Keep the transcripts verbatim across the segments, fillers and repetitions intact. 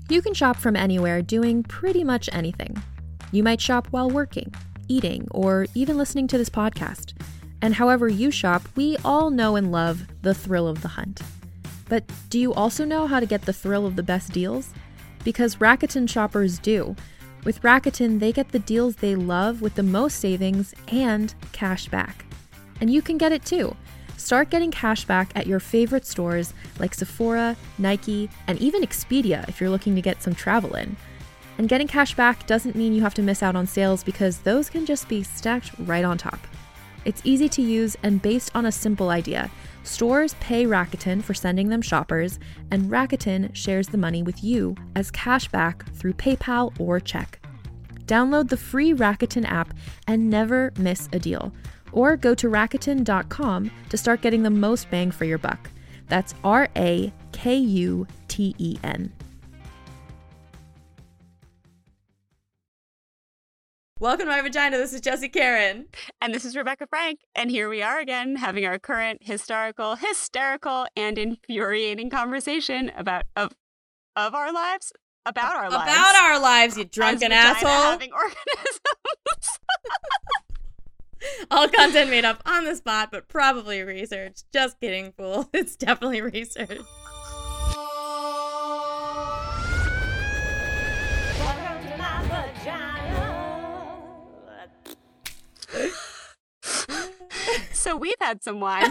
You can shop from anywhere doing pretty much anything. You might shop while working, eating, or even listening to this podcast. And however you shop, we all know and love the thrill of the hunt. But do you also know how to get the thrill of the best deals? Because Rakuten shoppers do. With Rakuten, they get the deals they love with the most savings and cash back. And you can get it too. Start getting cash back at your favorite stores like Sephora, Nike, and even Expedia if you're looking to get some travel in. And getting cash back doesn't mean you have to miss out on sales because those can just be stacked right on top. It's easy to use and based on a simple idea. Stores pay Rakuten for sending them shoppers, and Rakuten shares the money with you as cash back through PayPal or check. Download the free Rakuten app and never miss a deal. Or go to Rakuten dot com to start getting the most bang for your buck. That's R A K U T E N. Welcome to My Vagina. This is Jessie Karen. And this is Rebecca Frank. And here we are again, having our current historical, hysterical, and infuriating conversation about of of our lives. About our about lives. About our lives, you drunken As asshole. having organisms. All content made up on the spot, but probably researched. Just kidding, fool. It's definitely researched. Welcome to my vagina. So we've had some wine.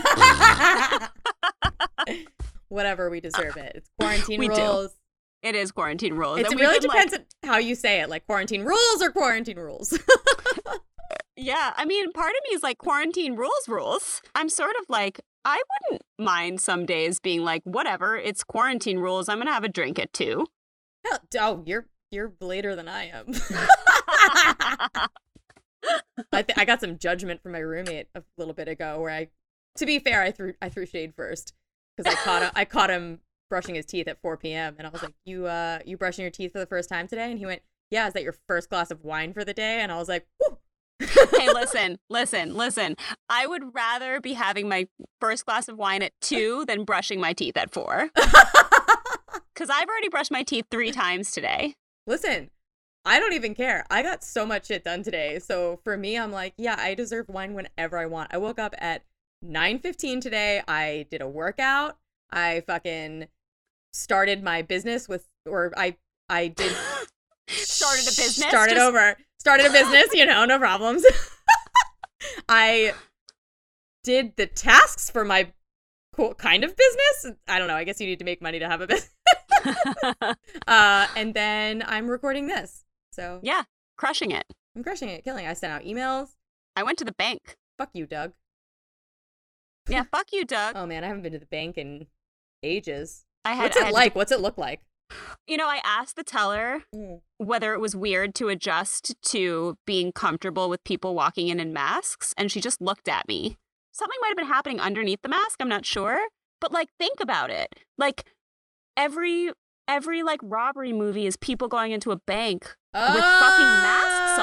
Whatever, we deserve it. It's quarantine We do. rules. It is quarantine rules. It's, And it really we've been, depends like, on how you say it, like quarantine rules or quarantine rules. Yeah, I mean, part of me is like quarantine rules, rules. I'm sort of like, I wouldn't mind some days being like, whatever, it's quarantine rules. I'm going to have a drink at two. Hell, oh, you're you're later than I am. I th- I got some judgment from my roommate a little bit ago where I, to be fair, I threw I threw shade first because I caught him, I caught him brushing his teeth at four p.m. and I was like, you uh you brushing your teeth for the first time today? And he went, yeah, is that your first glass of wine for the day? And I was like, whew. Hey, listen, listen, listen. I would rather be having my first glass of wine at two than brushing my teeth at four. Because I've already brushed my teeth three times today. Listen, I don't even care. I got so much shit done today. So for me, I'm like, yeah, I deserve wine whenever I want. I woke up at nine fifteen today. I did a workout. I fucking started my business with, or I, I did. Started a business? Started Just- over. Started a business, you know, no problems. I did the tasks for my cool kind of business. I don't know. I guess you need to make money to have a business. uh, and then I'm recording this. So Yeah, crushing it. I'm crushing it, killing it. I sent out emails. I went to the bank. Fuck you, Doug. Yeah, fuck you, Doug. Oh, man, I haven't been to the bank in ages. I had, What's I it had like? What's it look like? You know, I asked the teller Mm. whether it was weird to adjust to being comfortable with people walking in in masks, and she just looked at me. Something might have been happening underneath the mask, I'm not sure. But, like, think about it. Like, every, every like, robbery movie is people going into a bank with fucking masks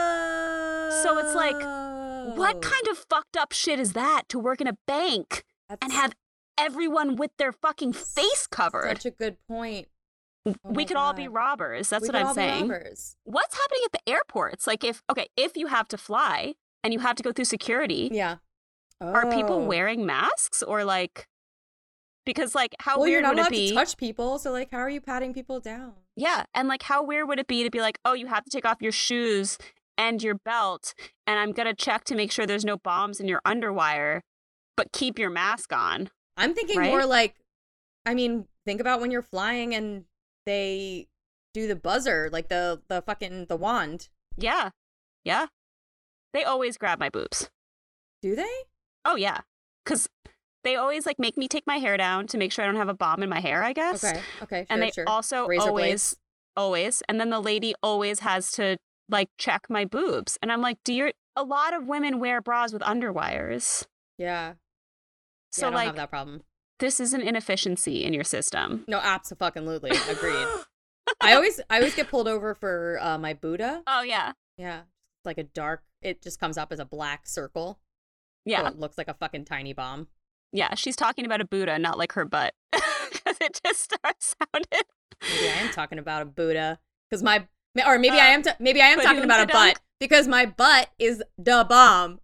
on. So it's like, what kind of fucked up shit is that to work in a bank That's and have everyone with their fucking face covered? such a good point. Oh we my could all be God. robbers. That's We what could I'm all be saying. robbers. What's happening at the airports? Like, if, okay, if you have to fly and you have to go through security, Yeah. are people Oh. wearing masks or like, because like, how Well, you're weird not would it allowed be? to touch people, so like, how are you patting people down? Yeah. And like, how weird would it be to be like, oh, you have to take off your shoes and your belt, and I'm going to check to make sure there's no bombs in your underwire, but keep your mask on. I'm thinking Right? more like, I mean, think about when you're flying and they do the buzzer, like the the fucking the wand. Yeah. Yeah. They always grab my boobs. Do they? Oh, yeah. Because they always like make me take my hair down to make sure I don't have a bomb in my hair, I guess. Okay. Okay. Sure. And they sure. also Razor always, blades. always, and then the lady always has to like check my boobs. And I'm like, do you, a lot of women wear bras with underwires. Yeah. So yeah, I don't like, have that problem. this is an inefficiency in your system. No, absolutely. Agreed. I always I always get pulled over for uh, my Buddha. Oh, yeah. Yeah. It's like a dark, it just comes up as a black circle. Yeah. So it looks like a fucking tiny bomb. Yeah. She's talking about a Buddha, not like her butt. Because it just starts sounding. Maybe I am talking about a Buddha because my or maybe uh, I am ta- maybe I am talking about a dunk. butt because my butt is the bomb.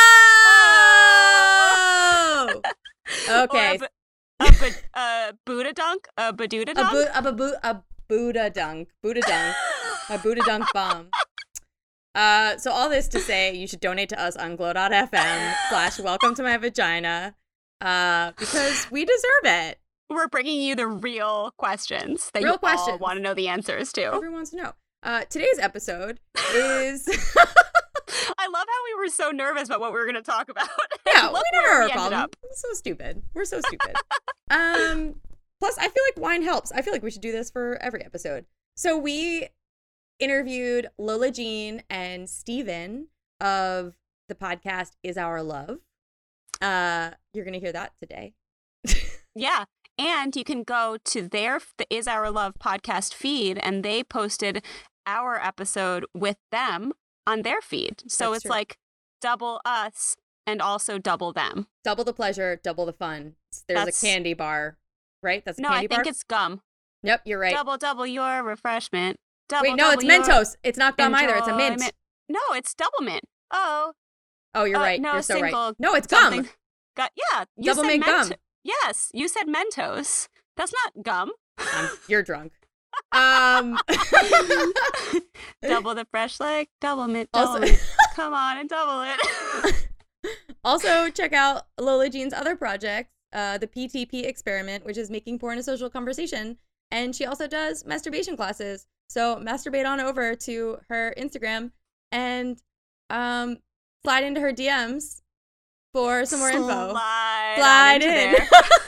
Oh. Okay. Or a, a, bu- a Buddha dunk, a Baduda A, dunk. bu- a, bu- a Buddha dunk, Buddha dunk, a Buddha dunk bomb. Uh, so all this to say, you should donate to us on glow dot f m slash welcome to my vagina, uh, because we deserve it. We're bringing you the real questions that Real you questions. all want to know the answers to. Everyone wants to know. Uh, today's episode is I love how we were so nervous about what we were going to talk about. yeah, Look we never where are a we ended problem. up. We're so stupid. We're so stupid. um, plus, I feel like wine helps. I feel like we should do this for every episode. So we interviewed Lola Jean and Steven of the podcast Is Our Love. Uh, you're gonna hear that today. Yeah. And you can go to their the Is Our Love podcast feed, and they posted our episode with them on their feed. So That's it's true. like double us and also double them. Double the pleasure, double the fun. There's That's- a candy bar, right? That's a No, candy I bar. think it's gum. Yep, you're right. Double, double your refreshment. Double, Wait, no, it's double your Mentos. It's not gum either. It's a mint. enjoyment. No, it's double mint. Oh, Oh, you're uh, right. no, you're so single right. No, it's gum. something. Got yeah. You Double said mint Ment- gum. Yes, you said Mentos. That's not gum. Um, you're drunk. Um. Double the fresh like double mint. Double Also- mint. Come on and double it. Also, check out Lola Jean's other project, uh, the P T P Experiment, which is making porn a social conversation. And she also does masturbation classes. So masturbate on over to her Instagram and um, slide into her D Ms for some more info. Slide, Slide on into in. there.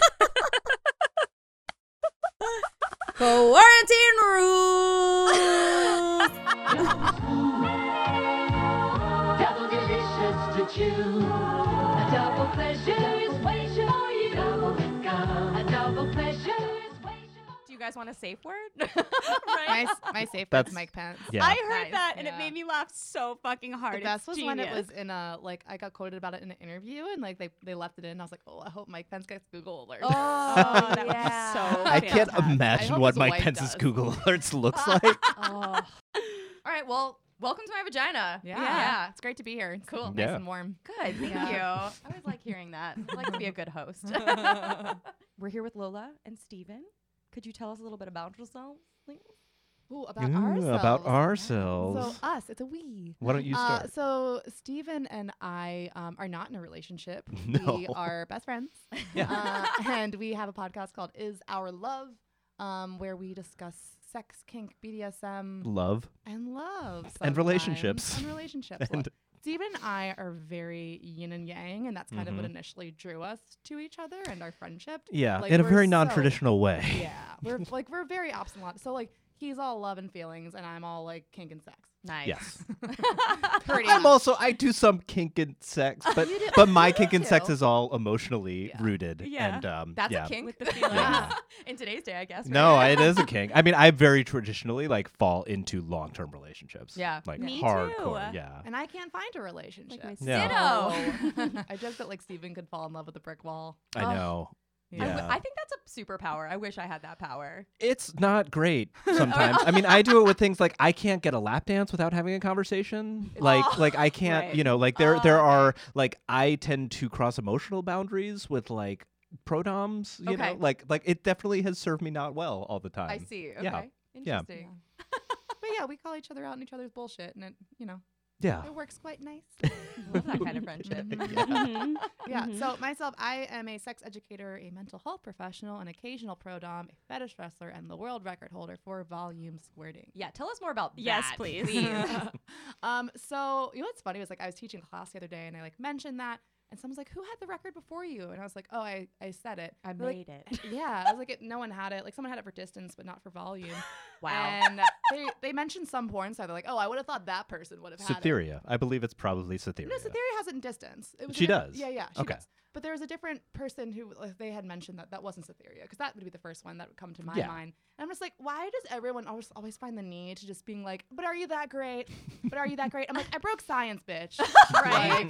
Quarantine rules. Double delicious to chew. A double pleasure is waiting for you. Double gum. A double pleasure is waiting. Do you guys want a safe word? My, my safe That's- word's Mike Pence. Yeah. I heard Nice, that and yeah. it made me laugh so fucking hard. The It's best was when it genius. was in a, like, I got quoted about it in an interview and, like, they, they left it in. I was like, oh, I hope Mike Pence gets Google alerts. Oh, that yeah. was so I can't fantastic. I imagine hope what his Mike wife Pence's does. Google alerts looks like. Oh. All right, well, welcome to my vagina. Yeah. Yeah, it's great to be here. It's Cool. nice Yeah. and warm. Good, thank Yeah. you. I always like hearing that. I like to be a good host. We're here with Lola and Steven. Could you tell us a little bit about yourselves, please? Ooh, about Ooh, ourselves. about So ourselves. us, it's a we. Why don't you Uh, start? so Steven and I um, are not in a relationship. No. We are best friends. Yeah. Uh, and we have a podcast called Is Our Love, um, where we discuss sex, kink, B D S M, Love. and love. And sometimes. relationships. And relationships. And- Steven and I are very yin and yang, and that's kind of what Mhm. initially drew us to each other and our friendship. Yeah, Like, in a we're very so- non-traditional way. Yeah, we're like we're very opposite. in a lot- So like he's all love and feelings, and I'm all like kink and sex. Nice. Yes. Pretty I'm much. also I do some kink and sex, but You do- but my you kink and sex do. is all emotionally Yeah. rooted. Yeah. And um That's yeah. a kink With with the the feelings. Yeah. In today's day, I guess. No, right? it is a kink. I mean, I very traditionally like fall into long-term relationships. Yeah. Like Me hardcore. too. Yeah. And I can't find a relationship. Like my Yeah. Ditto. I joke that like Steven could fall in love with a brick wall. I Oh. know. I, Yeah. w- I think that's a superpower. I wish I had that power. It's not great sometimes. I mean, I do it with things like I can't get a lap dance without having a conversation. Like Oh, like I can't, right. you know, like there Oh, there okay. are like I tend to cross emotional boundaries with like prodoms, you know? Okay. Like like it definitely has served me not well all the time. I see. Okay. yeah. Yeah. Interesting. But yeah, we call each other out on each other's bullshit, and it you know Yeah. it works quite nice. Love that kind of friendship. Yeah. Mhm. Yeah. Mhm. So myself, I am a sex educator, a mental health professional, an occasional pro dom, a fetish wrestler, and the world record holder for volume squirting. Yeah, tell us more about Yes, that, please. um. So you know what's funny was like I was teaching class the other day, and I like mentioned that, and someone's like, "Who had the record before you?" And I was like, "Oh, I I said it. I They're like, made it. Yeah, I was like, it, no one had it. Like someone had it for distance, but not for volume. Wow. And they they mentioned some porn star. They're like, oh, I would have thought that person would have had it. Cytherea. I believe it's probably Cytherea. No, Cytherea has it in distance. It was She in a- does? Yeah, yeah. She Okay. does. But there was a different person who like, they had mentioned that that wasn't Cytherea, because that would be the first one that would come to my Yeah. mind. And I'm just like, why does everyone always always find the need to just being like, but are you that great? But are you that great? I'm like, I broke science, bitch. Right?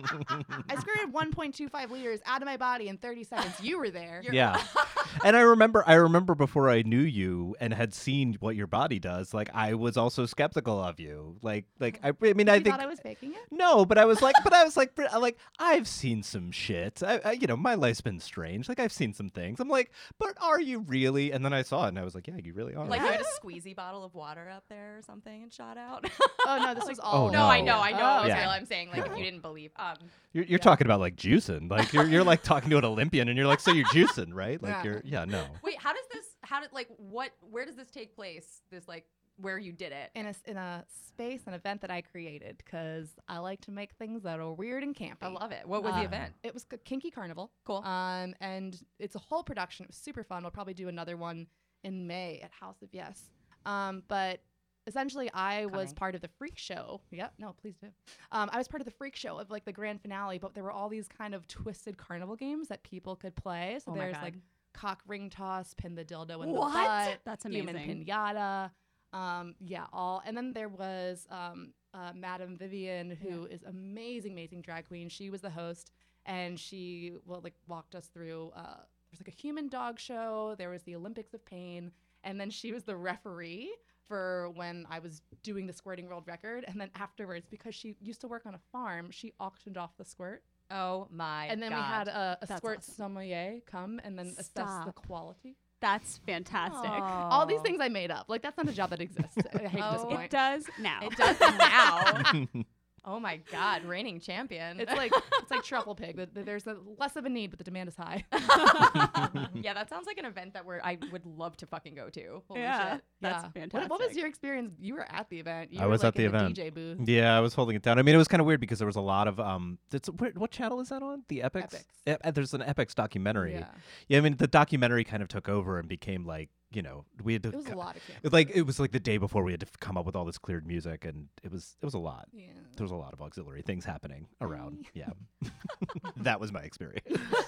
I squirted one point two five liters out of my body in thirty seconds. You were there. Yeah. And I remember I remember before I knew you and had seen what your body does, like I was also skeptical of you. Like like I, I mean I you think thought I was faking it? no, but I was like but I was like br- like I've seen some shit. I, I you know, my life's been strange. Like I've seen some things. I'm like, but are you really? And then I saw it and I was like, yeah, you really are. Like you had a squeezy bottle of water up there or something and shot out. Oh no, this was Oh, all. no, no. I know, I know. Oh, It was yeah. real. I'm saying like if you didn't believe. Um, You're, you're talking about like juicing. Like you're you're like talking to an Olympian and you're like, so you're juicing, right? Like Yeah. you're yeah, no. wait, how does this? How did like what? Where does this take place? This like where you did it? in a s- in a space, an event that I created, because I like to make things that are weird and campy. I love it. What was Uh, the event? It was c- Kinky Carnival. Cool. Um, and it's a whole production. It was super fun. We'll probably do another one in May at House of Yes. Um, but essentially, I was Coming. part of the freak show. Yep. No, please do. Um, I was part of the freak show of like the grand finale, but there were all these kind of twisted carnival games that people could play. So Oh my there's God. like cock ring toss, pin the dildo in What? the butt, That's human amazing. pinata. Um, yeah, all. And then there was um, uh, Madame Vivian, who is amazing, amazing drag queen. She was the host, and she well like walked us through. Uh, there's like a human dog show. There was the Olympics of Pain, and then she was the referee for when I was doing the squirting world record. And then afterwards, because she used to work on a farm, she auctioned off the squirt. Oh my And then God. we had a, a That's squirt awesome. sommelier come and then assess the Stop. quality. That's fantastic. All these things I made up. Like that's not a job that exists. I hate to Oh. disappoint. It does now. It does now. Oh my God, reigning champion. It's like it's like truffle pig. The- the- There's a, less of a need, but the demand is high. yeah, that sounds like an event that where I would love to fucking go to. Holy Yeah. shit. That's yeah. fantastic. What, what was your experience? You were at the event. You I were, was like, at the in event. D J booth. Yeah, I was holding it down. I mean, it was kind of weird because there was a lot of um. It's, where, what channel is that on? The Epics. Epics. Ep- uh, there's an Epics documentary. Yeah. Yeah, I mean, the documentary kind of took over and became like, you know, we had to. It was a co- lot of camp. it, like it was like the day before we had to f- come up with all this cleared music, and it was it was a lot. Yeah. There was a lot of auxiliary things happening around. Yeah, that was my experience.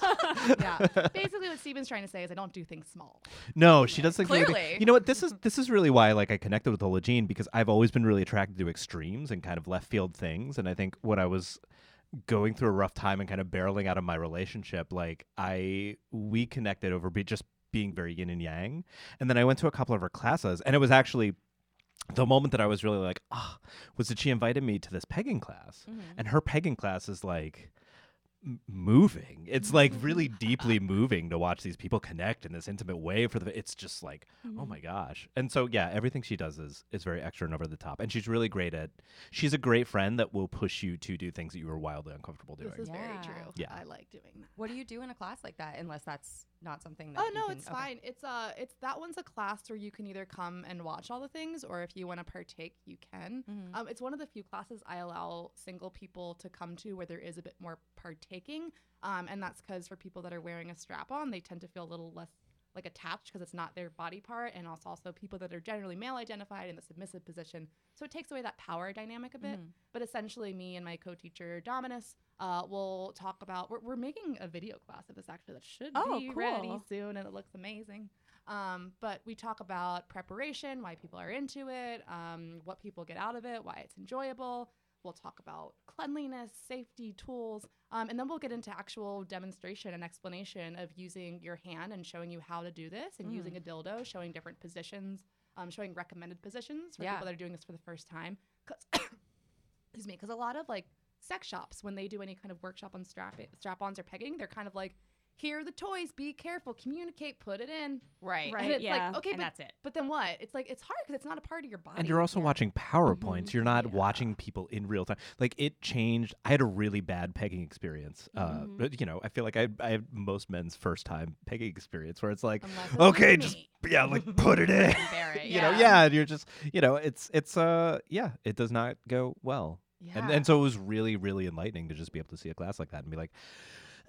yeah. Basically, what Steven's trying to say is I don't do things small. No, she does things really big. Clearly. You know what? This is this is really why like I connected with Ola Jean, because I've always been really attracted to extremes and kind of left field things. And I think when I was going through a rough time and kind of barreling out of my relationship, like I we connected over be just being very yin and yang. And then I went to a couple of her classes, and it was actually the moment that I was really like, ah, was that she invited me to this pegging class, Mm-hmm. and her pegging class is like m- moving. It's like really deeply moving to watch these people connect in this intimate way. For the, it's just like, oh my gosh. And so yeah, everything she does is is very extra and over the top. And she's really great at. She's a great friend that will push you to do things that you were wildly uncomfortable doing. This is very Yeah. true. Yeah. I like doing that. What do you do in a class like that? Unless that's not something that. Oh you no, can- it's okay. fine. It's uh, it's that one's a class where you can either come and watch all the things, or if you want to partake, you can. Mhm. Um, it's one of the few classes I allow single people to come to where there is a bit more partaking, um, and that's because for people that are wearing a strap on, they tend to feel a little less like attached because it's not their body part, and also also people that are generally male identified in the submissive position. So it takes away that power dynamic a bit. Mhm. But essentially, me and my co-teacher Dominus uh, will talk about. We're, we're making a video class of this actually that should Oh, be ready cool. soon, and it looks amazing. Um, but we talk about preparation, why people are into it, um, what people get out of it, why it's enjoyable. We'll talk about cleanliness, safety, tools, um, and then we'll get into actual demonstration and explanation of using your hand and showing you how to do this, and Mm. using a dildo, showing different positions, um, showing recommended positions for Yeah. people that are doing this for the first time. 'Cause excuse me, because a lot of like sex shops, when they do any kind of workshop on strap strap-ons or pegging, they're kind of like, here are the toys, be careful, communicate, put it in. Right. And it's yeah. like, okay, And but, that's it. but then what? It's like, it's hard because it's not a part of your body. And you're also Yeah. watching PowerPoints. You're not Yeah. watching people in real time. Like it changed. I had a really bad pegging experience. Uh, but, you know, I feel like I I had most men's first time pegging experience where it's like, Unless it's okay, like just me. yeah, like put it in. Bear it, You know, yeah. yeah. And you're just, you know, it's it's uh yeah, it does not go well. And Yeah. and so it was really really enlightening to just be able to see a class like that and be like,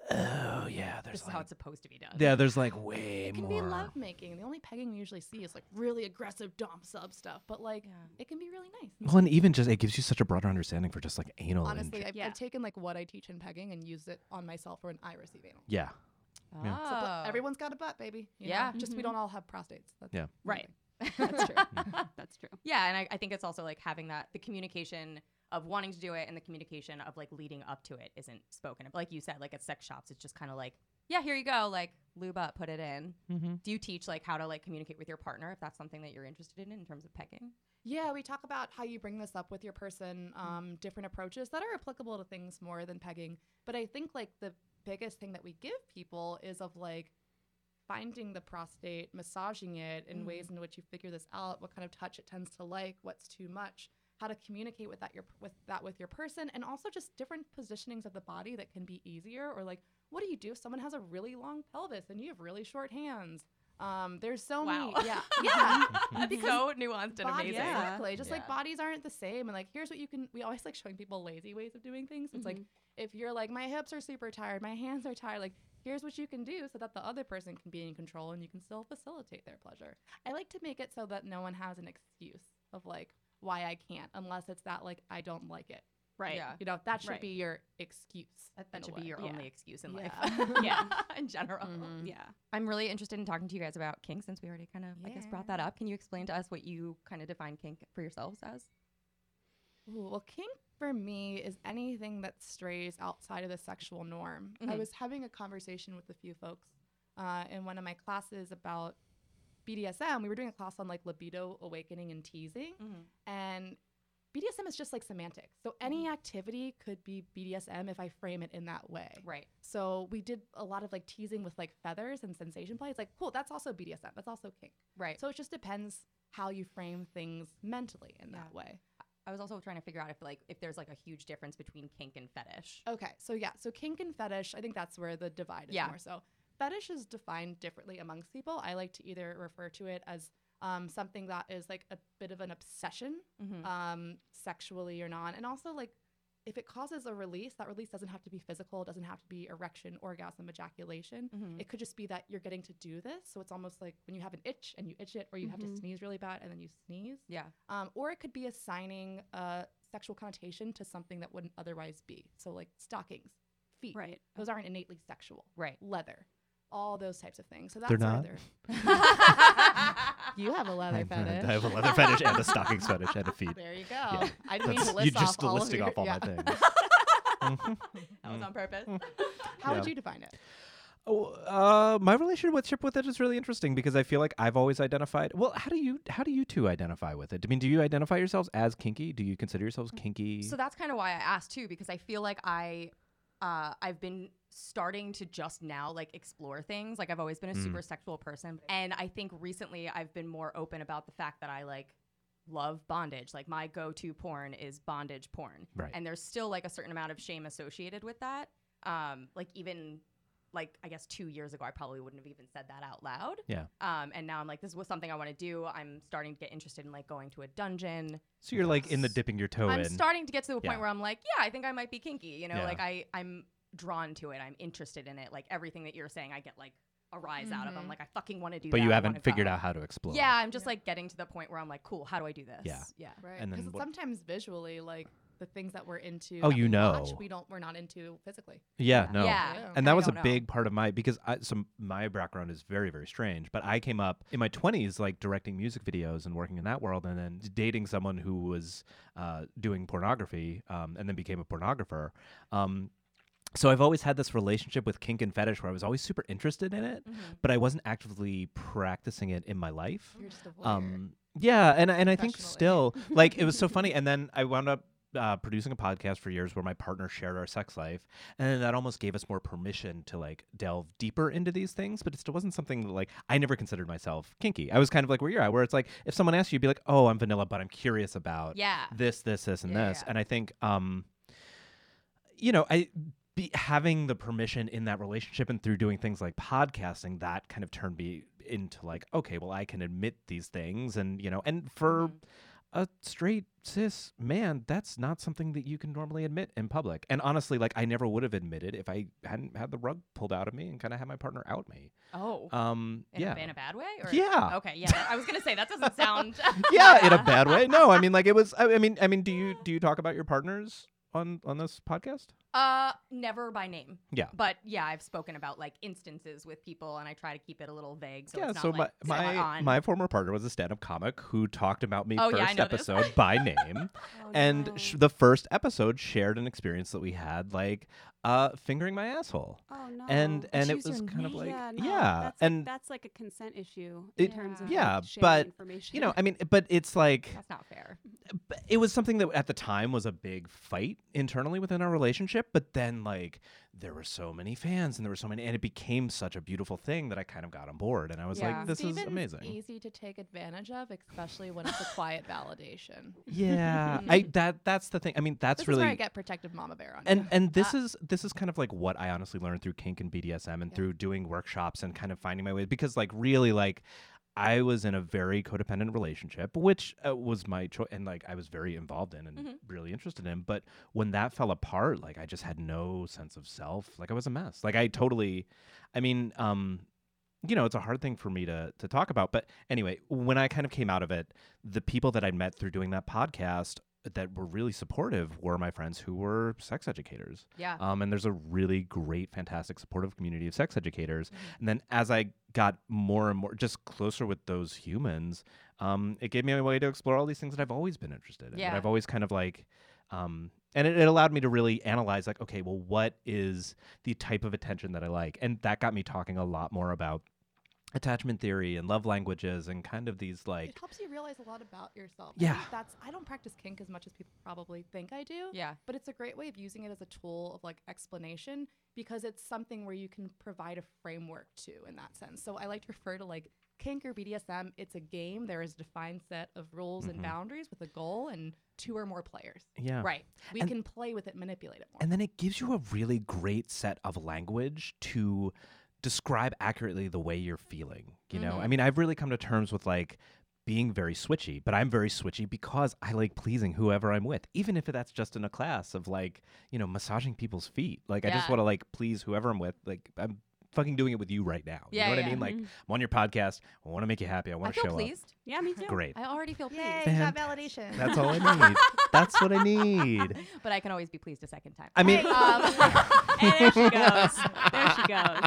oh yeah, there's This is like, how it's supposed to be done. yeah, there's like way It can more. be love making. The only pegging we usually see is like really aggressive dom sub stuff, but like Yeah. it can be really nice. Well, and even just it gives you such a broader understanding for just like anal. and Honestly, j- I've, Yeah. I've taken like what I teach in pegging and used it on myself when I receive anal. yeah. Yeah. So, but Oh. everyone's got a butt, baby. you Yeah. know? Just we Mhm. don't all have prostates. That's Yeah. the Right. thing. That's true. That's true. Yeah, and I, I think it's also like having that the communication of wanting to do it and the communication of like leading up to it isn't spoken. But like you said, like at sex shops, it's just kind of like, yeah, here you go, like lube up, put it in. Mm-hmm. Do you teach like how to like communicate with your partner if that's something that you're interested in in terms of pegging? Yeah, we talk about how you bring this up with your person, um, different approaches that are applicable to things more than pegging. But I think like the biggest thing that we give people is of like finding the prostate, massaging it in ways in which you figure this out, what kind of touch it tends to like, what's too much, how to communicate with that your with that with your person, and also just different positionings of the body that can be easier. Or like, what do you do if someone has a really long pelvis and you have really short hands? Um, there's so Wow. many, yeah, yeah. That's so nuanced and Bodies- amazing. Exactly. Just like Yeah. bodies aren't the same. And like, here's what you can, we always like showing people lazy ways of doing things. It's like, if you're like, my hips are super tired, my hands are tired, like, here's what you can do so that the other person can be in control and you can still facilitate their pleasure. I like to make it so that no one has an excuse of like why I can't, unless it's that like, I don't like it. Right. Yeah. You know, that should Right. be your excuse. That, in that a should be way. your Yeah. only excuse in Yeah. life. yeah. In general. Mhm. Yeah. I'm really interested in talking to you guys about kink since we already kind of, I guess, brought that Yeah. up. Can you explain to us what you kind of define kink for yourselves as? Ooh, well, kink for me is anything that strays outside of the sexual norm. I Mhm. was having a conversation with a few folks uh, in one of my classes about B D S M. We were doing a class on like libido awakening and teasing, and B D S M is just like semantics. So any activity could be B D S M if I frame it in that way. Right. So we did a lot of like teasing with like feathers and sensation play. It's like, cool, that's also B D S M. That's also kink. Right. So it just depends how you frame things mentally in that way. I was also trying to figure out if like if there's like a huge difference between kink and fetish. Okay, so yeah, so kink and fetish, I think that's where the divide is Yeah. more so. Fetish is defined differently amongst people. I like to either refer to it as um, something that is like a bit of an obsession, Mhm. um, sexually or not, and also like if it causes a release, that release doesn't have to be physical, it doesn't have to be erection, orgasm, ejaculation. Mhm. It could just be that you're getting to do this, so it's almost like when you have an itch and you itch it, or you have to Mhm. sneeze really bad and then you sneeze. Yeah. Um, or it could be assigning a sexual connotation to something that wouldn't otherwise be. So like stockings, feet. Right. Those aren't innately sexual. Right. Leather. All those types of things. So that's They're where not? they're- You have a leather I fetish. have a leather fetish and a stockings fetish and a feet. There you go. Yeah. I didn't mean to That's- list you just off all listing of your, off all yeah. my things. Mhm. That was on purpose. How would Yeah. you define it? Oh, uh, my relationship with it is really interesting because I feel like I've always identified. Well, how do you how do you two identify with it? I mean, do you identify yourselves as kinky? Do you consider yourselves kinky? So that's kind of why I asked too, because I feel like I, uh, I've been starting to just now like explore things. Like I've always been a Mm. super sexual person, and I think recently I've been more open about the fact that I like love bondage. Like my go-to porn is bondage porn, Right. and there's still like a certain amount of shame associated with that. Um, like even. Like I guess two years ago, I probably wouldn't have even said that out loud. Yeah. Um, and now I'm like, this was something I want to do. I'm starting to get interested in like going to a dungeon. So you're like in the dipping your toe I'm in. starting to get to the point Yeah. where I'm like, yeah, I think I might be kinky. You know, Yeah. like I I'm drawn to it. I'm interested in it. Like everything that you're saying, I get like a rise out of. I'm Mhm. like, I fucking want to do but that. you I haven't wanna figured go. out how to explore. Yeah, I'm just Yeah. like getting to the point where I'm like, cool, how do I do this? Yeah. Yeah. Right. And then Because what- sometimes visually, like the things that we're into. Oh, that you we know. watch, we don't. We're not into physically. Yeah. Yeah. No. Yeah. Yeah. And that I was a don't know. big part of my because I, so my background is very very strange. But I came up in my twenties like directing music videos and working in that world, and then dating someone who was uh, doing pornography, um, and then became a pornographer. Um, so I've always had this relationship with kink and fetish where I was always super interested in it, Mm-hmm. but I wasn't actively practicing it in my life. You're just a voyeur. Um, yeah, and and I think Professionally. still like it was so funny. And then I wound up uh, producing a podcast for years where my partner shared our sex life, and then that almost gave us more permission to like delve deeper into these things. But it still wasn't something that, like I never considered myself kinky. I was kind of like where you're at, where it's like if someone asked you, you'd be like, oh, I'm vanilla, but I'm curious about Yeah. this, this, this, and Yeah, this. yeah. And I think, um, you know, I. Be, having the permission in that relationship and through doing things like podcasting, that kind of turned me into like, okay, well, I can admit these things, and you know, and for Mhm. a straight cis man, that's not something that you can normally admit in public. And honestly, like I never would have admitted if I hadn't had the rug pulled out of me and kind of had my partner out me. Oh. Um, In, yeah. a, in a bad way? Or? Yeah. Okay. Yeah. that- I was gonna say that doesn't sound. Yeah, in a bad way. No, I mean, like it was. I, I mean, I mean, do you do you talk about your partners on on this podcast? Uh, never by name. Yeah. But yeah, I've spoken about like instances with people, and I try to keep it a little vague, so yeah. it's not So like my spot my, on. my former partner was a stand-up comic who talked about me Oh, yeah, I first know this. episode by name, Oh, and no. sh- the first episode shared an experience that we had, like uh, fingering my asshole. Oh no. And and it use was your kind of name? like yeah, no, yeah, that's and like, that's like a consent issue It- in terms of yeah, like, sharing but, information. you know, I mean, but it's like That's not fair. b- it was something that at the time was a big fight internally within our relationship, but then like there were so many fans and there were so many, and it became such a beautiful thing that I kind of got on board, and I was Yeah. like, this Steven's is amazing. easy to take advantage of, especially when it's a quiet validation. Yeah, I that that's the thing. I mean, that's this really is where I get protective mama bear on. and you. and this Uh, is this is kind of like what I honestly learned through kink and B D S M and Yeah. through doing workshops and kind of finding my way, because like really like I was in a very codependent relationship, which uh, was my choice, and like I was very involved in and Mhm. really interested in. But when that fell apart, like I just had no sense of self. Like I was a mess. Like I totally, I mean, um, you know, it's a hard thing for me to to talk about. But anyway, when I kind of came out of it, the people that I met through doing that podcast that were really supportive were my friends who were sex educators. Yeah. Um, and there's a really great, fantastic, supportive community of sex educators. Mm-hmm. And then as I got more and more just closer with those humans, um, it gave me a way to explore all these things that I've always been interested in. Yeah. That I've always kind of like, um, and it, it allowed me to really analyze like, okay, well, what is the type of attention that I like? And that got me talking a lot more about attachment theory and love languages and kind of these like, it helps you realize a lot about yourself. I Yeah. think that's I don't practice kink as much as people probably think I do. Yeah. But it's a great way of using it as a tool of like explanation, because it's something where you can provide a framework to in that sense. So I like to refer to like kink or B D S M, it's a game. There is a defined set of rules Mhm. and boundaries with a goal and two or more players. yeah. Right. We And- can play with it, manipulate it more. And then it gives you a really great set of language to describe accurately the way you're feeling. You know, Mhm. I mean, I've really come to terms with like being very switchy, but I'm very switchy because I like pleasing whoever I'm with, even if that's just in a class of like, you know, massaging people's feet. Like, I just Yeah. want to like please whoever I'm with. Like, I'm fucking doing it with you right now. You Yeah, know what yeah. I mean? Like, I'm on your podcast. I want to make you happy. I I want to feel show pleased. yeah, me too. up. Great. I already feel pleased. Yay, Fan- got validation. That's all I need. That's what I need. But I can always be pleased a second time. I mean, Um, And there she goes. There she goes.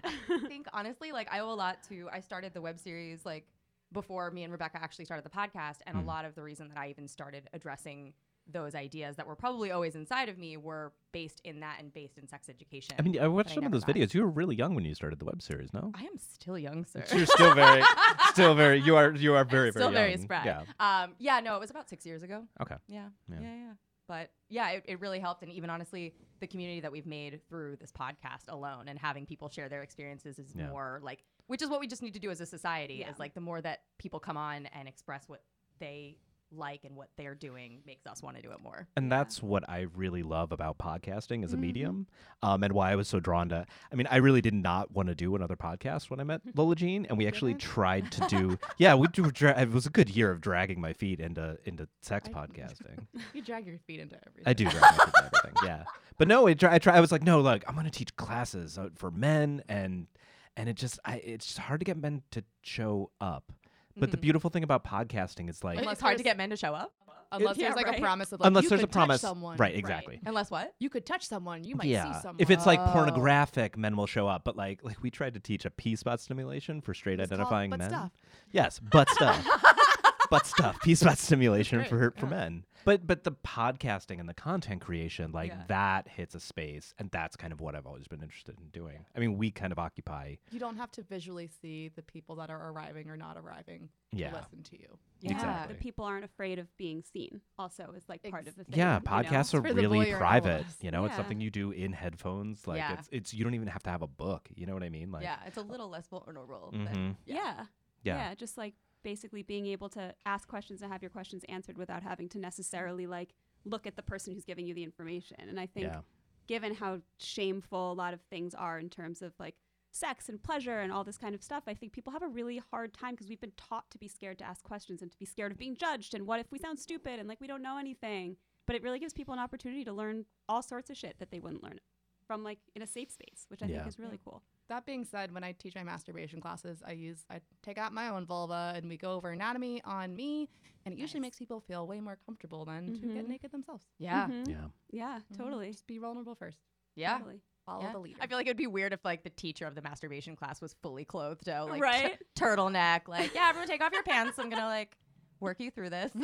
I think honestly, like I owe a lot to. I started the web series like before me and Rebecca actually started the podcast, and Mm. a lot of the reason that I even started addressing those ideas that were probably always inside of me were based in that and based in sex education. I mean, I watched I some of never those got. videos. You were really young when you started the web series, no? I am still young, sir. You're still very, still very. You are, you are very, still very very young. spry. Yeah. Um, yeah, no, it was about six years ago. Okay. Yeah. Yeah. Yeah, yeah. But yeah, it, it really helped. And even honestly, the community that we've made through this podcast alone and having people share their experiences is Yeah. more like, which is what we just need to do as a society, Yeah. is like the more that people come on and express what they like and what they're doing makes us want to do it more. And Yeah. that's what I really love about podcasting as a Mhm. medium, um, and why I was so drawn to. I mean, I really did not want to do another podcast when I met Lola Jean, and we actually tried to do. Yeah, we do. Dra- it was a good year of dragging my feet into into sex I- podcasting. You drag your feet into everything. I do drag my feet into everything. Yeah, but no, I try. I try. I was like, no, look, I'm gonna teach classes uh, for men, and and it just, I, it's just hard to get men to show up. But the Mhm. beautiful thing about podcasting is like, Well, it's hard to get men to show up. Unless Yeah, there's like right. a promise of like, unless you there's a could touch promise, someone. right? Exactly. Unless what? You could touch someone. You might Yeah, see someone. if it's like Oh. pornographic, men will show up. But like, like we tried to teach a P spot stimulation for straight It's called identifying butt men. stuff. Yes, butt stuff, butt stuff, P spot stimulation That's for great, for yeah. men. But but the podcasting and the content creation, like Yeah. that hits a space, and that's kind of what I've always been interested in doing. I mean, we kind of occupy. You don't have to visually see the people that are arriving or not arriving Yeah. to listen to you. Yeah. Exactly. The people aren't afraid of being seen. Also, is like part of the thing. Yeah, you know? podcasts are For the really voyeur in all of private. us. You know, it's Yeah. something you do in headphones. Like Yeah. it's it's you don't even have to have a book. You know what I mean? Like yeah, it's a little less vulnerable. than- Mhm. Yeah. Yeah. Yeah. Just like basically being able to ask questions and have your questions answered without having to necessarily like look at the person who's giving you the information. And I think Yeah. given how shameful a lot of things are in terms of like sex and pleasure and all this kind of stuff, I think people have a really hard time because we've been taught to be scared to ask questions and to be scared of being judged. And what if we sound stupid and like we don't know anything? But it really gives people an opportunity to learn all sorts of shit that they wouldn't learn from like in a safe space, which I Yeah. think is really cool. That being said, when I teach my masturbation classes, I use I take out my own vulva and we go over anatomy on me, and it usually Nice. makes people feel way more comfortable than to get Mhm. naked themselves. Yeah. Mhm. Yeah. Yeah, totally. Just be vulnerable first. Yeah. Totally. Follow Yeah. the leader. I feel like it'd be weird if like the teacher of the masturbation class was fully clothed out, like Right? t- turtleneck, like, yeah, everyone take off your pants. I'm gonna like work you through this.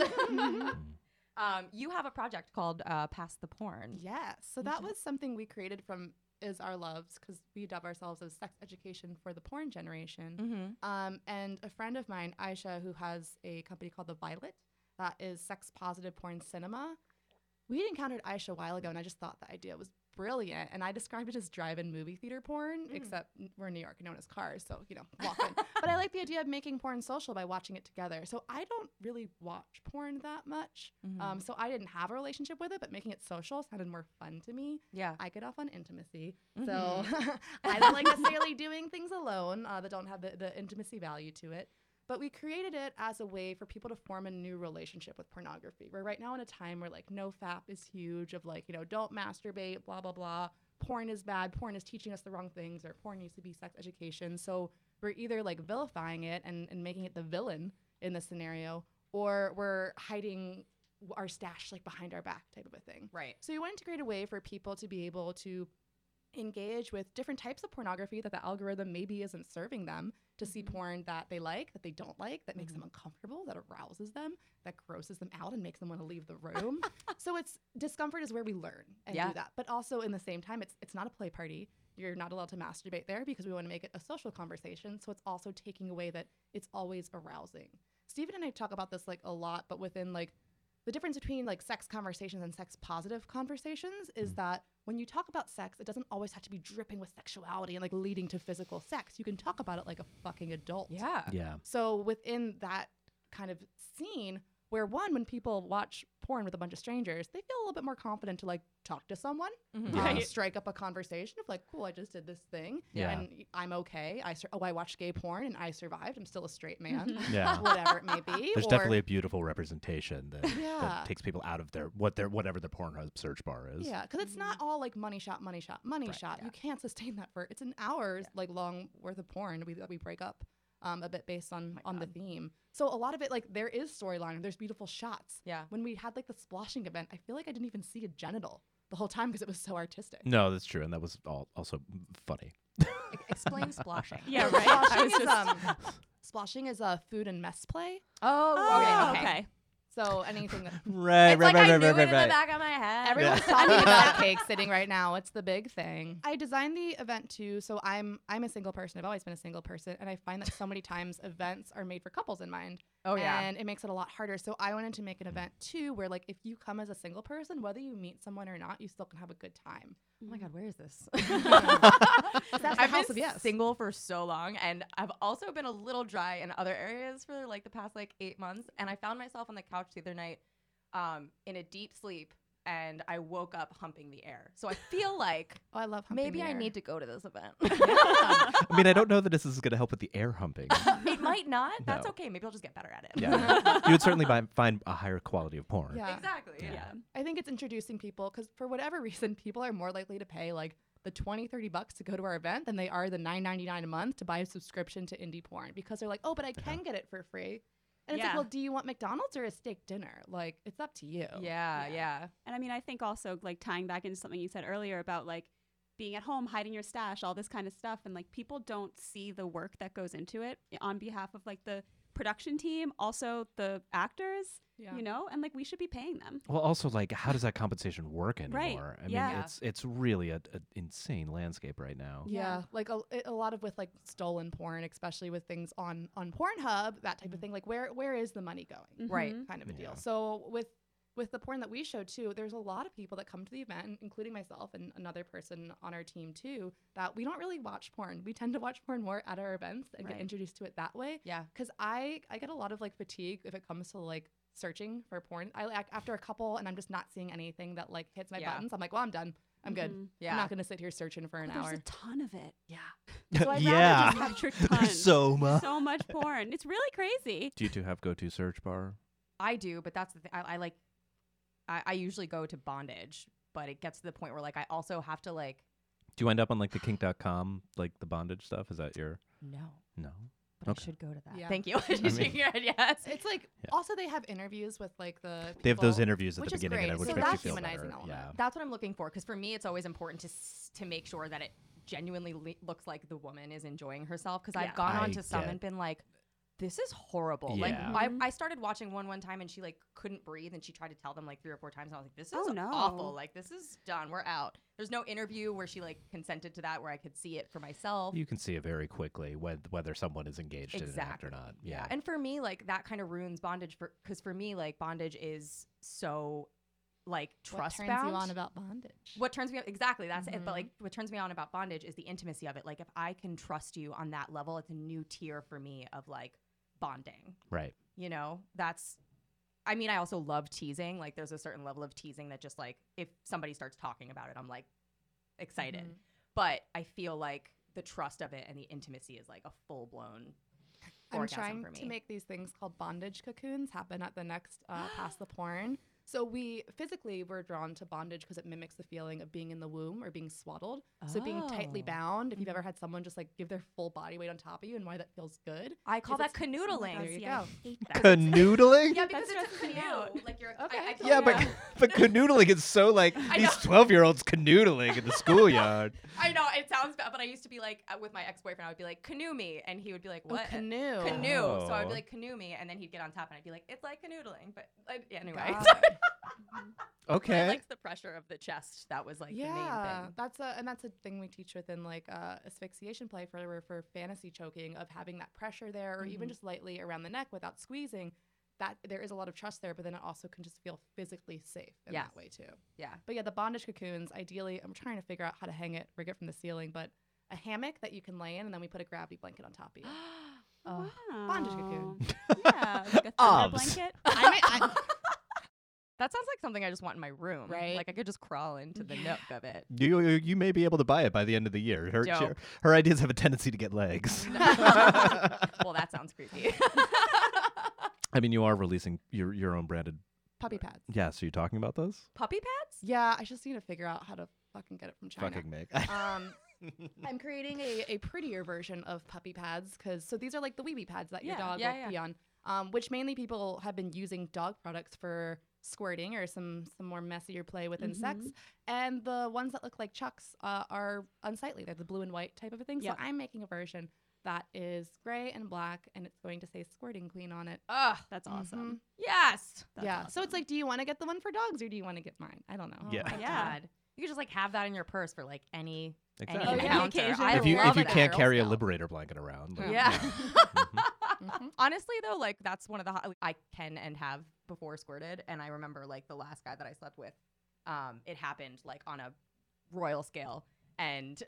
um, you have a project called uh, Pass the Porn. Yes. So that was something we created from Is Our Loves, because we dub ourselves as sex education for the porn generation. Mm-hmm. Um, and a friend of mine, Aisha, who has a company called The Violet, that is sex positive porn cinema. We had encountered Aisha a while ago, and I just thought the idea was brilliant. And I described it as drive-in movie theater porn, except n- we're in New York and known as cars, so, you know, walk in. But I like the idea of making porn social by watching it together. So I don't really watch porn that much. Mhm. Um, so I didn't have a relationship with it, but making it social sounded more fun to me. Yeah. I get off on intimacy. Mhm. So I don't like necessarily doing things alone uh, that don't have the, the intimacy value to it. But we created it as a way for people to form a new relationship with pornography. We're right now in a time where like no fap is huge, of like, you know, don't masturbate, blah, blah, blah. Porn is bad. Porn is teaching us the wrong things, or porn needs to be sex education. So we're either like vilifying it and, and making it the villain in this scenario, or we're hiding our stash like behind our back type of a thing. Right. So we wanted to create a way for people to be able to engage with different types of pornography that the algorithm maybe isn't serving them, to see porn that they like, that they don't like, that makes them uncomfortable, that arouses them, that grosses them out and makes them want to leave the room. So it's discomfort is where we learn and Yeah. do that. But also in the same time, it's it's not a play party. You're not allowed to masturbate there because we want to make it a social conversation. So it's also taking away that it's always arousing. Stephen and I talk about this like a lot, but within like the difference between like sex conversations and sex positive conversations is that when you talk about sex, it doesn't always have to be dripping with sexuality and like leading to physical sex. You can talk about it like a fucking adult. Yeah. Yeah. So within that kind of scene, where one, when people watch porn with a bunch of strangers, they feel a little bit more confident to like talk to someone, Mhm. um, Right. strike up a conversation of like, cool, I just did this thing, Yeah. and I'm okay. I sur- oh, I watched gay porn and I survived. I'm still a straight man, Yeah. whatever it may be. There's or, definitely a beautiful representation that, Yeah. that takes people out of their what their whatever their Pornhub search bar is. Yeah, because it's not all like money shot, money shot, money Right, shot. yeah. You can't sustain that for it's an hour's like long worth of porn we, that we break up um, a bit based on my on the God. theme. So a lot of it, like there is storyline. There's beautiful shots. Yeah. When we had like the splashing event, I feel like I didn't even see a genital the whole time because it was so artistic. No, that's true, and that was all also funny. E- Explain splashing. Yeah, right. I Splashing was is, just- um, splashing is a food and mess play. Oh, Oh, okay. okay. So anything that Right, It's right, like right, I right, knew right, it right, in the right. back of my head. Everyone's talking about cake sitting right now. It's the big thing. I designed the event too, so I'm I'm a single person. I've always been a single person, and I find that so many times events are made for couples in mind. Oh, yeah. And it makes it a lot harder. So I wanted to make an event too, where like if you come as a single person, whether you meet someone or not, you still can have a good time. Oh my God, where is this? That's the I've House been of Yes. single for so long, and I've also been a little dry in other areas for like the past like eight months. And I found myself on the couch the other night, um, in a deep sleep, and I woke up humping the air. So I feel like Oh, I love humping maybe the I air. need to go to this event. I mean, I don't know that this is going to help with the air humping. It might not. That's No. okay. Maybe I'll just get better at it. Yeah, you would certainly buy, find a higher quality of porn. Yeah. Exactly. Yeah. Yeah. I think it's introducing people because for whatever reason, people are more likely to pay like the twenty, thirty bucks to go to our event than they are the nine ninety-nine a month to buy a subscription to indie porn, because they're like, oh, but I can get it for free. And it's like, Yeah. well, do you want McDonald's or a steak dinner? Like, it's up to you. Yeah. Yeah. Yeah. And I mean, I think also like tying back into something you said earlier about like being at home, hiding your stash, all this kind of stuff. And like people don't see the work that goes into it on behalf of like the production team, also the actors, Yeah. you know, and like we should be paying them. Well, also, like, how does that compensation work Right, anymore? I mean, yeah. it's it's really a, a insane landscape right now. Yeah, Yeah. like a, a lot of with like stolen porn, especially with things on on Pornhub, that type of thing. Like, where where is the money going? Right. Mhm. Kind of a Yeah. deal. So with with the porn that we show too, there's a lot of people that come to the event, including myself and another person on our team too, that we don't really watch porn. We tend to watch porn more at our events and Right. get introduced to it that way. Yeah. Because I I get a lot of like fatigue if it comes to like searching for porn. I like after a couple and I'm just not seeing anything that like hits my Yeah. buttons. I'm like, well, I'm done. I'm good. Mhm. Yeah. I'm not gonna sit here searching for an There's hour. a ton of it. Yeah. So I'd yeah. rather just have trick ton. so much. So much porn. It's really crazy. Do you two have go-to search bar? I do, but that's the thing. I, I like. I, I usually go to bondage, but it gets to the point where like I also have to like. Do you end up on like the kink dot com, like the bondage stuff? Is that your No. no? But Okay. I should go to that. Yeah. Thank you. I mean- yes. It's like Yeah. also they have interviews with like the They have those people, interviews at which the is beginning, great. and which So makes you that's feel humanizing better. element. Yeah. That's what I'm looking for because for me it's always important to s- to make sure that it genuinely le- looks like the woman is enjoying herself because Yeah. I've gone I on to some get- and been like, this is horrible. Like Yeah. I, Mhm. I started watching one one time and she like couldn't breathe and she tried to tell them like three or four times and I was like, this is Oh, no. awful. Like this is done. We're out. There's no interview where she like consented to that where I could see it for myself. You can see it very quickly whether whether someone is engaged in an act or Exactly. not. Yeah. And for me, like that kind of ruins bondage for because for me, like bondage is so like What trust turns bound. you on about bondage? What turns me on, exactly that's it. But Mhm. like what turns me on about bondage is the intimacy of it. Like if I can trust you on that level, it's a new tier for me of like bonding. right. You know, that's. I mean, I also love teasing. Like there's a certain level of teasing that just like if somebody starts talking about it, I'm like excited. Mhm. But I feel like the trust of it and the intimacy is like a full blown. I'm orgasm trying for me. to make these things called bondage cocoons happen at the next uh, past the porn. So we physically we're drawn to bondage because it mimics the feeling of being in the womb or being swaddled. So being tightly Oh. bound. If you've ever had someone just like give their full body weight on top of you and why that feels good. I call that It's- canoodling. There you Yeah, I go. hate that. Canoodling? Yeah, because That it's a stresses me canoe. out. Like you're. Okay. I, I Yeah, but but canoodling is so like I these know. twelve year olds canoodling in the schoolyard. I know it sounds bad, but I used to be like uh, with my ex boyfriend. I would be like canoe me, and he would be like, Oh, "What canoe. Canoe." So I would Oh. be like canoe me, and then he'd get on top, and I'd be like, "It's like canoodling." But like, yeah, anyway, Got Sorry. it. I Okay. liked the pressure of the chest. That was like the main Yeah, thing. that's a and that's a thing we teach within like uh, asphyxiation play for for fantasy choking of having that pressure there, or even Mhm. just lightly around the neck without squeezing. That there is a lot of trust there, but then it also can just feel physically safe in Yes. that way too. Yeah. But yeah, the bondage cocoons. Ideally, I'm trying to figure out how to hang it, rig it from the ceiling, but a hammock that you can lay in, and then we put a gravity blanket on top of you. Oh. Bondage cocoon. Yeah, like a thunder Obs. blanket. I mean, I, That sounds like something I just want in my room. Right? Like I could just crawl into the nook of it. You, you you may be able to buy it by the end of the year. Her Dope. her, her ideas have a tendency to get legs. Well, that sounds creepy. I mean, you are releasing your your own branded. puppy pads. Yeah, so you're talking about those? Puppy pads? Yeah, I just need to figure out how to fucking get it from China. Fucking make. Um, I'm creating a, a prettier version of puppy pads because so these are like the wee wee pads that your Yeah, dog yeah, will yeah. pee on, um, which mainly people have been using dog products for squirting or some some more messier play with insects. And the ones that look like chucks uh, are unsightly. They're the blue and white type of a thing. Yep. So I'm making a version that is gray and black, and it's going to say squirting queen on it. Ugh. That's awesome. Mhm. Yes. That's yeah. So it's awesome. like, do you want to get the one for dogs or do you want to get mine? I don't know. Oh Yeah. my Yeah. God. You could just like have that in your purse for like any Exactly. any Oh, yeah. encounter. Occasion. I if you love if you that. can't Girl carry a Scout. liberator blanket around. like, Yeah. Mhm. Mhm. Honestly though, like that's one of the ho- I can and have before squirted, and I remember like the last guy that I slept with, um, it happened like on a royal scale, and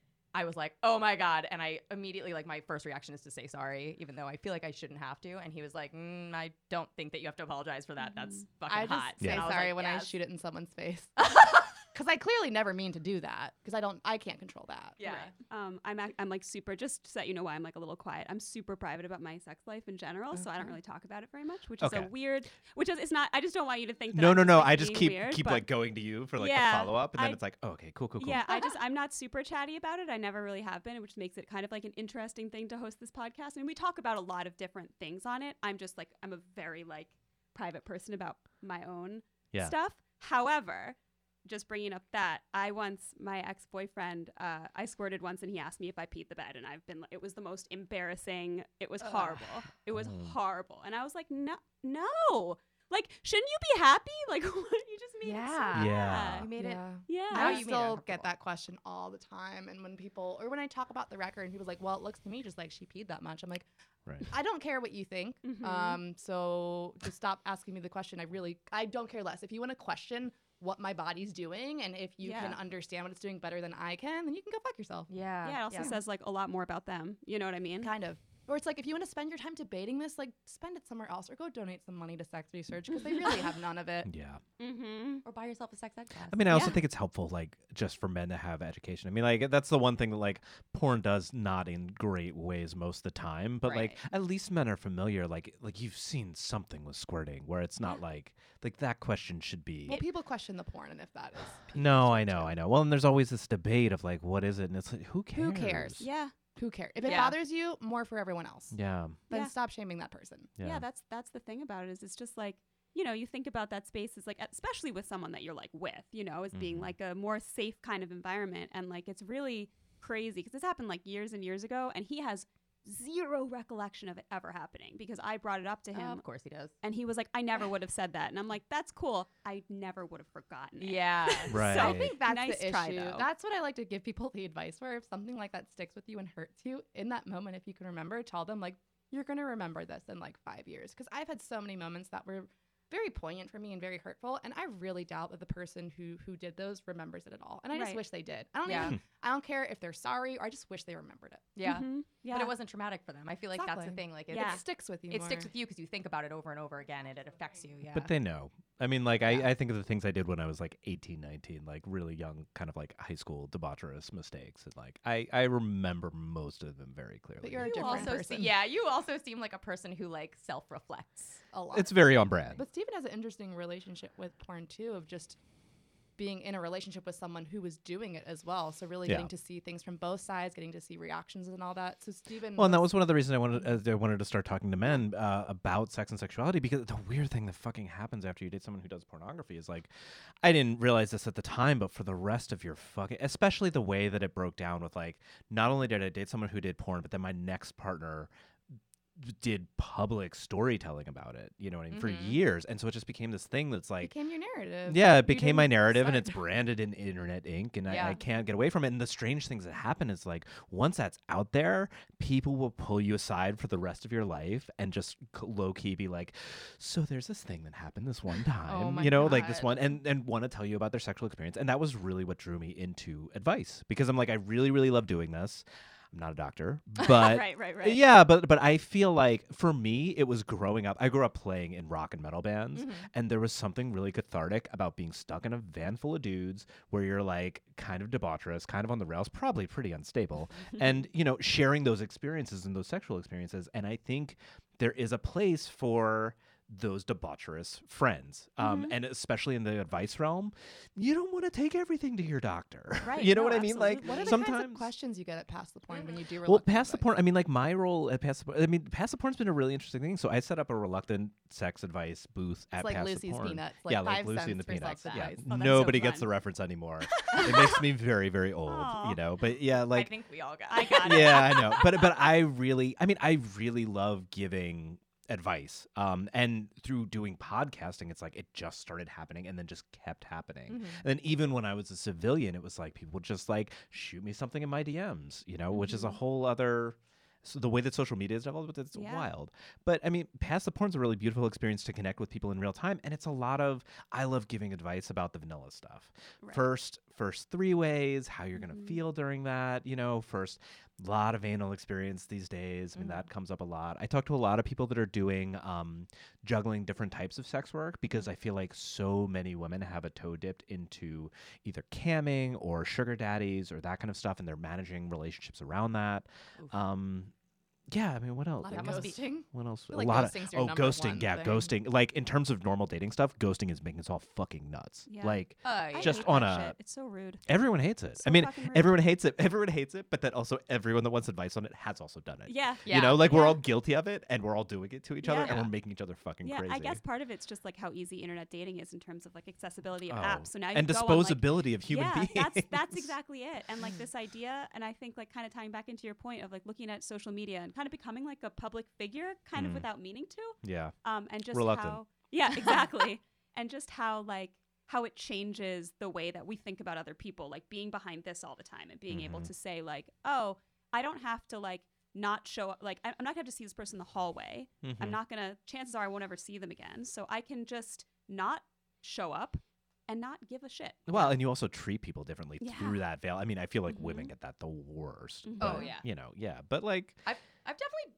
I was like, oh my god, and I immediately like my first reaction is to say sorry, even though I feel like I shouldn't have to, and he was like, mm, I don't think that you have to apologize for that. That's fucking I just hot. say And I was sorry like, when I yes. shoot it in someone's face. Because I clearly never mean to do that. Because I don't, I can't control that. Yeah. Um, I'm ac- I'm like super. Just so that you know why I'm like a little quiet. I'm super private about my sex life in general, so I don't Okay. really talk about it very much, which is Okay. a weird. Which is it's not. I just don't want you to think. That No, I'm no, just, no. like, I just being keep weird, keep but- like going to you for like Yeah, the follow up, and then I- it's like, oh, okay, cool, cool, cool. Yeah, I just I'm not super chatty about it. I never really have been, which makes it kind of like an interesting thing to host this podcast. I mean, we talk about a lot of different things on it. I'm just like I'm a very like private person about my own Yeah. stuff. However, just bringing up that I once my ex-boyfriend uh, I squirted once and he asked me if I peed the bed, and I've been it was the most embarrassing. It was horrible. It was Oh. horrible, and I was like, no, no. Like, shouldn't you be happy? Like, what you just made it so Yeah. Yeah. bad. You made it. Yeah. Yeah. Now I you made it still uncomfortable. get that question all the time. And when people, or when I talk about the record and people's like, well, it looks to me just like she peed that much. I'm like, Right. I don't care what you think. Mhm. Um, so just stop asking me the question. I really, I don't care less. If you want to question what my body's doing and if you can Yeah. understand what it's doing better than I can, then you can go fuck yourself. Yeah. Yeah, it also says like a lot more about them. You know what I mean? Kind of. Or it's like, if you want to spend your time debating this, like, spend it somewhere else or go donate some money to sex research because they really have none of it. Yeah. Mm-hmm. Or buy yourself a sex ed class. I mean, I also Yeah. think it's helpful, like, just for men to have education. I mean, like, that's the one thing that, like, porn does not in great ways most of the time. But, like, Right. at least men are familiar. Like, like you've seen something with squirting where it's not like, like, that question should be. Well, people question the porn and if that is. No, I know, I know. Well, and there's always this debate of, like, what is it? And it's like, who cares? Who cares? Yeah. Who cares? If it Yeah. bothers you, more for everyone else. Yeah. Then Yeah. stop shaming that person. Yeah. Yeah. that's that's the thing about it is it's just like, you know, you think about that space as like, especially with someone that you're like with, you know, as being Mhm. like a more safe kind of environment. And like, it's really crazy because this happened like years and years ago. And he has zero recollection of it ever happening because I brought it up to Oh, him of course he does. and he was like, I never would have said that. And I'm like, that's cool. I never would have forgotten it. Yeah. Right. So I think that's nice the try, issue. though. That's what I like to give people the advice for. If something like that sticks with you and hurts you in that moment, if you can remember, tell them like, you're going to remember this in like five years. Because I've had so many moments that were very poignant for me and very hurtful. And I really doubt that the person who who did those remembers it at all. And I just Right. wish they did. I don't Yeah. even, I don't care if they're sorry or I just wish they remembered it. Yeah. Mhm. Yeah. But it wasn't traumatic for them. I feel like that's the Exactly. thing. Like, it, Yeah. It sticks with you it more. sticks with you because you think about it over and over again and it affects you. Yeah. But they know. I mean, like, I, I think of the things I did when I was like eighteen, nineteen, like really young, kind of like high school debaucherous mistakes. And like, I, I remember most of them very clearly. you're a you different also person. see, yeah, you also seem like a person who like self-reflects. a lot. It's very on brand. But Steven has an interesting relationship with porn too, of just being in a relationship with someone who was doing it as well. So really Yeah. getting to see things from both sides, getting to see reactions and all that. So Steven, Well, and that was one of the reasons I wanted uh, I wanted to start talking to men uh, about sex and sexuality, because the weird thing that fucking happens after you date someone who does pornography is like, I didn't realize this at the time, but for the rest of your fucking, especially the way that it broke down with like, not only did I date someone who did porn, but then my next partner did public storytelling about it, you know what I mean, for Mhm. years. And so it just became this thing that's like, became your narrative. yeah, You it became my didn't narrative, and decide. it's branded in Internet Ink, and Yeah. I, I can't get away from it. And the strange things that happen is like, once that's out there, people will pull you aside for the rest of your life and just low key be like, so there's this thing that happened this one time, my you know, like this God. one, and and want to tell you about their sexual experience. And that was really what drew me into advice, because I'm like, I really, really love doing this. I'm not a doctor, but right, right, right. yeah, but but I feel like for me, it was growing up. I grew up playing in rock and metal bands, Mhm. and there was something really cathartic about being stuck in a van full of dudes where you're like kind of debaucherous, kind of on the rails, probably pretty unstable, and you know, sharing those experiences and those sexual experiences. And I think there is a place for those debaucherous friends, um, Mhm. and especially in the advice realm, you don't want to take everything to your doctor. Right, You know no, what I mean? Like absolutely. What are the sometimes kinds of questions you get at Past the Porn when you do well, reluctant past the advice? porn. I mean, like my role at past the porn. I mean, past the porn's been a really interesting thing. So I set up a reluctant sex advice booth at It's like Past the Lucy's Porn. Peanuts, like yeah, like five Lucy cents and the for Peanuts. sex Yeah, advice. Oh, that's so nobody gets fun. the reference anymore. It makes me very, very old. Aw. You know, but yeah, I like think we all got I it. got it. yeah, I know. But but I really, I mean, I really love giving advice. Um, and through doing podcasting, it's like it just started happening and then just kept happening. Mhm. And then even when I was a civilian, it was like people would just like shoot me something in my D Ms, you know, which is a Mhm. whole other. So the way that social media is developed, it's Yeah. wild. But I mean, Past the Porn's a really beautiful experience to connect with people in real time, and it's a lot of. I love giving advice about the vanilla stuff. Right. First, first three ways, how you're gonna Mhm. feel during that. You know, first, lot of anal experience these days. I mean, Mhm. that comes up a lot. I talk to a lot of people that are doing um, juggling different types of sex work, because I feel like so many women have a toe dipped into either camming or sugar daddies or that kind of stuff, and they're managing relationships around that. Oof. Um, yeah, I mean, what else? A lot That of must be- ghosting. What else? feel A like lot of ghosting's your oh, number ghosting. one Yeah, thing. ghosting. Like in terms of normal dating stuff, ghosting is making us all fucking nuts. Yeah. Like Uh, I yeah. just hate on that a- shit. It's so rude. everyone hates it. I So mean, fucking rude. everyone hates it. Everyone hates it, but then also everyone that wants advice on it has also done it. Yeah. Yeah. You know, like we're Yeah. all guilty of it, and we're all doing it to each other, Yeah. and we're making each other fucking Yeah, crazy. I guess part of it's just like how easy internet dating is in terms of like accessibility of Oh, apps. So now you and go on, like, disposability of human yeah, beings. that's that's exactly it. And like this idea, and I think like kind of tying back into your point of like looking at social media and kind of becoming like a public figure, kind Mm. of without meaning to. Yeah. Um, and just Reluctant. how, yeah, exactly, and just how like how it changes the way that we think about other people, like being behind this all the time and being able Mhm. to say like, oh, I don't have to like not show up. Like I- I'm not gonna have to see this person in the hallway. I'm Mhm. not gonna. Chances are I won't ever see them again. So I can just not show up and not give a shit. Well, and you also treat people differently Yeah. through that veil. I mean, I feel like women Mhm. get that the worst. Mhm. but, Oh, yeah. You know, yeah. But like, I've I've definitely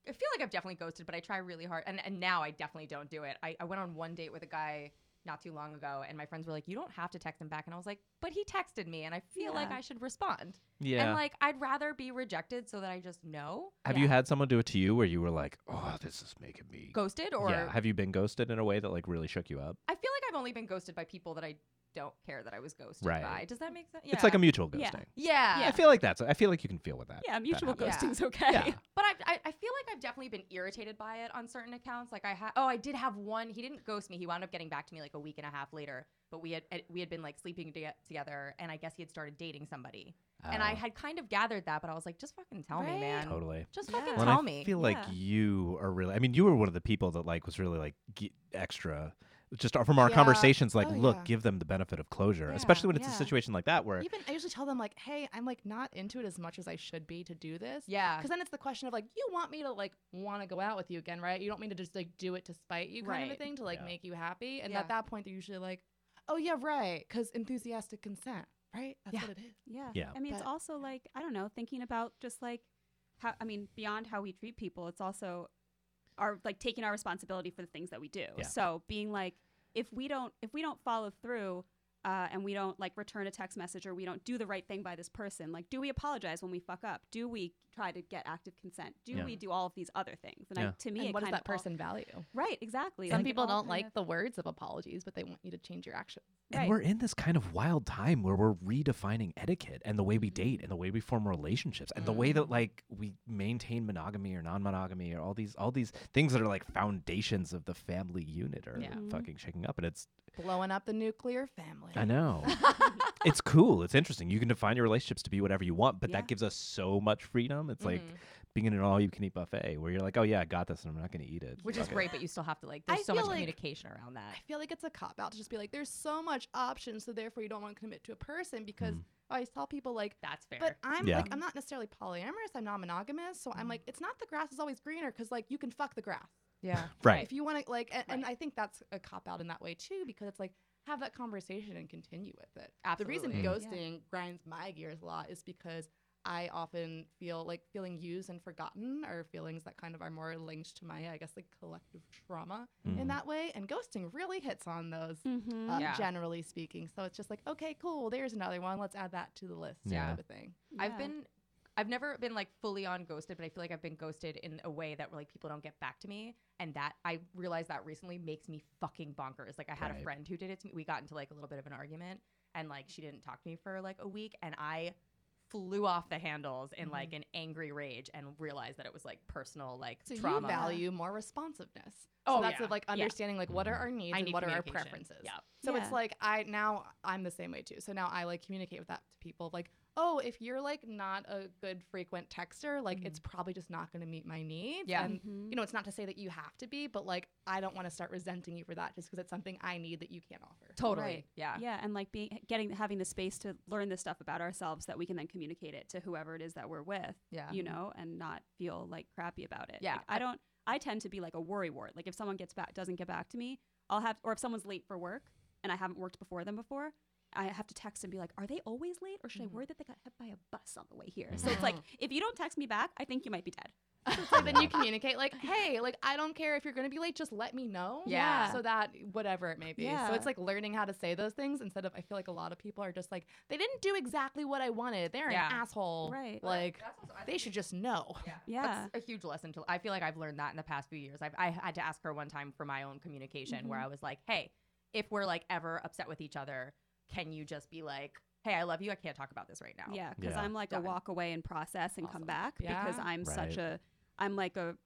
I feel like I've definitely ghosted, but I try really hard. And, and now I definitely don't do it. I, I went on one date with a guy not too long ago, and my friends were like, you don't have to text him back. And I was like, but he texted me, and I feel like Yeah. I should respond. Yeah. And like, I'd rather be rejected so that I just know. Have Yeah. you had someone do it to you where you were like, oh, this is making me Ghosted or yeah. Have you been ghosted in a way that like really shook you up? I feel like I've only been ghosted by people that I don't care that I was ghosted Right. by. Does that make sense? It's like a mutual Yeah. ghosting. yeah. I feel like that's. I feel like you can feel with that. Yeah, that mutual happens. Yeah. ghosting's okay. Yeah. But I, I, I feel like I've definitely been irritated by it on certain accounts. Like I had, oh, I did have one. He didn't ghost me. He wound up getting back to me like a week and a half later. But we had eh, we had been like sleeping to- together, and I guess he had started dating somebody. And I Oh, had kind of gathered that, but I was like, just fucking tell me, Right? man. totally. Just Yeah. fucking Well, and tell I me. feel like Yeah. you are really. I mean, you were one of the people that like was really like g- extra. Just from our Yeah. conversations, like, Oh, look, yeah. give them the benefit of closure, Yeah. especially when it's Yeah. a situation like that where Even I usually tell them like, hey, I'm like not into it as much as I should be to do this. Yeah. Because then it's the question of like, you want me to like want to go out with you again, right? You don't mean to just like do it to spite you kind of a Right. thing to like Yeah. make you happy. And Yeah. at that point, they're usually like, oh yeah, right, because enthusiastic consent, right? That's Yeah. what it is. Yeah. Yeah. I mean, it's But- also like, I don't know, thinking about just like how, I mean, beyond how we treat people, it's also our, like, taking our responsibility for the things that we do. Yeah. So being like, if we don't, if we don't follow through, uh, and we don't like return a text message or we don't do the right thing by this person, like, do we apologize when we fuck up? Do we try to get active consent? Do Yeah. we do all of these other things? And Yeah. I, to me, And it what does kind that of all- person value? right, exactly. Some Like, it people all don't kind like of- the words of apologies, but they want you to change your action. And Right. we're in this kind of wild time where we're redefining etiquette and the way we date and the way we form relationships and the way that like we maintain monogamy or non-monogamy or all these all these things that are like foundations of the family unit are Yeah. fucking shaking up, and it's Blowing up the nuclear family. I know. It's cool. It's interesting. You can define your relationships to be whatever you want, but Yeah. that gives us so much freedom. It's like Mhm. being in an all-you-can-eat buffet where you're like, oh yeah, I got this, and I'm not going to eat it. Which is Fuck it. great, but you still have to like. I There's so feel much like- communication around that. I feel like it's a cop out to just be like, there's so much options, so therefore you don't want to commit to a person because Mhm. I always tell people like, That's fair. but I'm Yeah. like, I'm not necessarily polyamorous, I'm not monogamous, so I'm like, it's not the grass is always greener because like you can fuck the grass. yeah. Right. If you want to like, and, and I think that's a cop out in that way too because it's like have that conversation and continue with it. The reason Absolutely. ghosting grinds my gears a lot is because I often feel like feeling used and forgotten are feelings that kind of are more linked to my, I guess, like collective trauma Mhm. in that way. And ghosting really hits on those, Mhm. uh, Yeah. generally speaking. So it's just like, okay, cool, there's another one. Let's add that to the list. Yeah. Type of thing. I've Yeah. been I've never been like fully on ghosted, but I feel like I've been ghosted in a way that like people don't get back to me. And that I realized that recently makes me fucking bonkers. Like I had Right. a friend who did it to me. We got into like a little bit of an argument and like she didn't talk to me for like a week and I flew off the handles in like an angry rage and realized that it was like personal like So trauma. you value more responsiveness. Oh, so that's yeah. like Yeah. understanding like what are our needs I and need what are our communication. preferences. Yeah. So Yeah. it's like I now I'm the same way too. So now I like communicate with that to people like, oh, if you're like not a good frequent texter, like it's probably just not going to meet my needs. Yeah. And Mhm. you know, it's not to say that you have to be, but like I don't want to start resenting you for that just because it's something I need that you can't offer. Totally. Right. Yeah. Yeah, and like being getting having the space to learn this stuff about ourselves that we can then communicate it to whoever it is that we're with. Yeah. You know, and not feel like crappy about it. Yeah, Like, I don't I tend to be like a worry wart. Like if someone gets back doesn't get back to me, I'll have or if someone's late for work and I haven't worked before them before, I have to text and be like, are they always late or should I worry that they got hit by a bus on the way here? So it's like if you don't text me back, I think you might be dead. So it's like then you communicate like, hey, like I don't care if you're going to be late, just let me know. Yeah. So that whatever it may be. So Yeah. it's like learning how to say those things instead of I feel like a lot of people are just like they didn't do exactly what I wanted. They're Yeah. an asshole. Right. Like That's also- I they think should just know. Yeah. That's a huge lesson to I feel like I've learned that in the past few years. I've I had to ask her one time for my own communication where I was like, "Hey, if we're like ever upset with each other, can you just be like, "Hey, I love you. I can't talk about this right now." Yeah, because Yeah. I'm like Done. a walk away and process and come Awesome. back Yeah. because I'm such Right. a I'm like a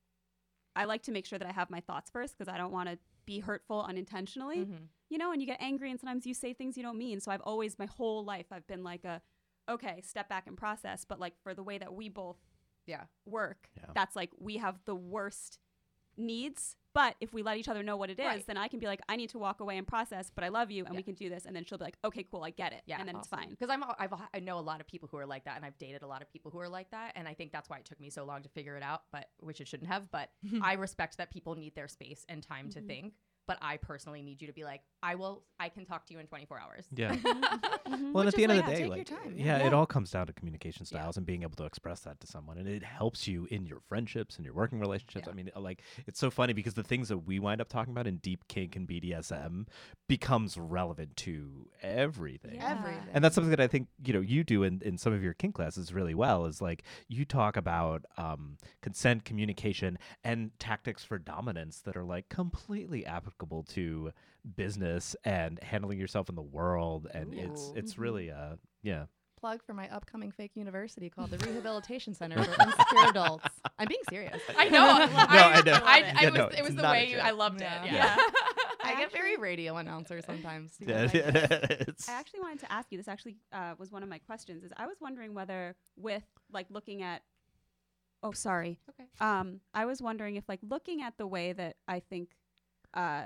I like to make sure that I have my thoughts first because I don't want to be hurtful unintentionally. Mhm. You know, and you get angry and sometimes you say things you don't mean. So I've always my whole life I've been like a okay, step back and process, but like for the way that we both Yeah. work, Yeah. that's like we have the worst needs. But if we let each other know what it is, Right. then I can be like, I need to walk away and process, but I love you and Yeah. we can do this. And then she'll be like, okay, cool, I get it. Yeah, and then it's fine. Because I'm I've, I know a lot of people who are like that, and I've dated a lot of people who are like that, and I think that's why it took me so long to figure it out. But which it shouldn't have. But I respect that people need their space and time to think. but I personally need you to be like, I will, I can talk to you in twenty-four hours. Yeah. Mhm. Well, and Which at the is end of like, the day, take like, your time, yeah, yeah. it all comes down to communication styles and being able to express that to someone, and it helps you in your friendships and your working relationships. Yeah. I mean, uh, like, it's so funny because the things that we wind up talking about in deep kink and B D S M becomes relevant to everything. Yeah. Everything. And that's something that I think, you know, you do in, in some of your kink classes really well, is like you talk about um, consent, communication, and tactics for dominance that are like completely applicable to business and handling yourself in the world. And it's Ooh. it's really, uh, yeah. Plug for my upcoming fake university called the Rehabilitation Center for Insecure Adults. I'm being serious. I know. No, I know. I, Yeah, I was, no, it it's was the not a way you, joke. I loved Yeah. it. Yeah. Yeah. I I get very actually- radio announcer sometimes. Yeah, because I- it's- I actually wanted to ask you. This actually uh, was one of my questions. Is I was wondering whether, with like looking at, oh sorry, Okay. um, I was wondering if like looking at the way that I think, uh,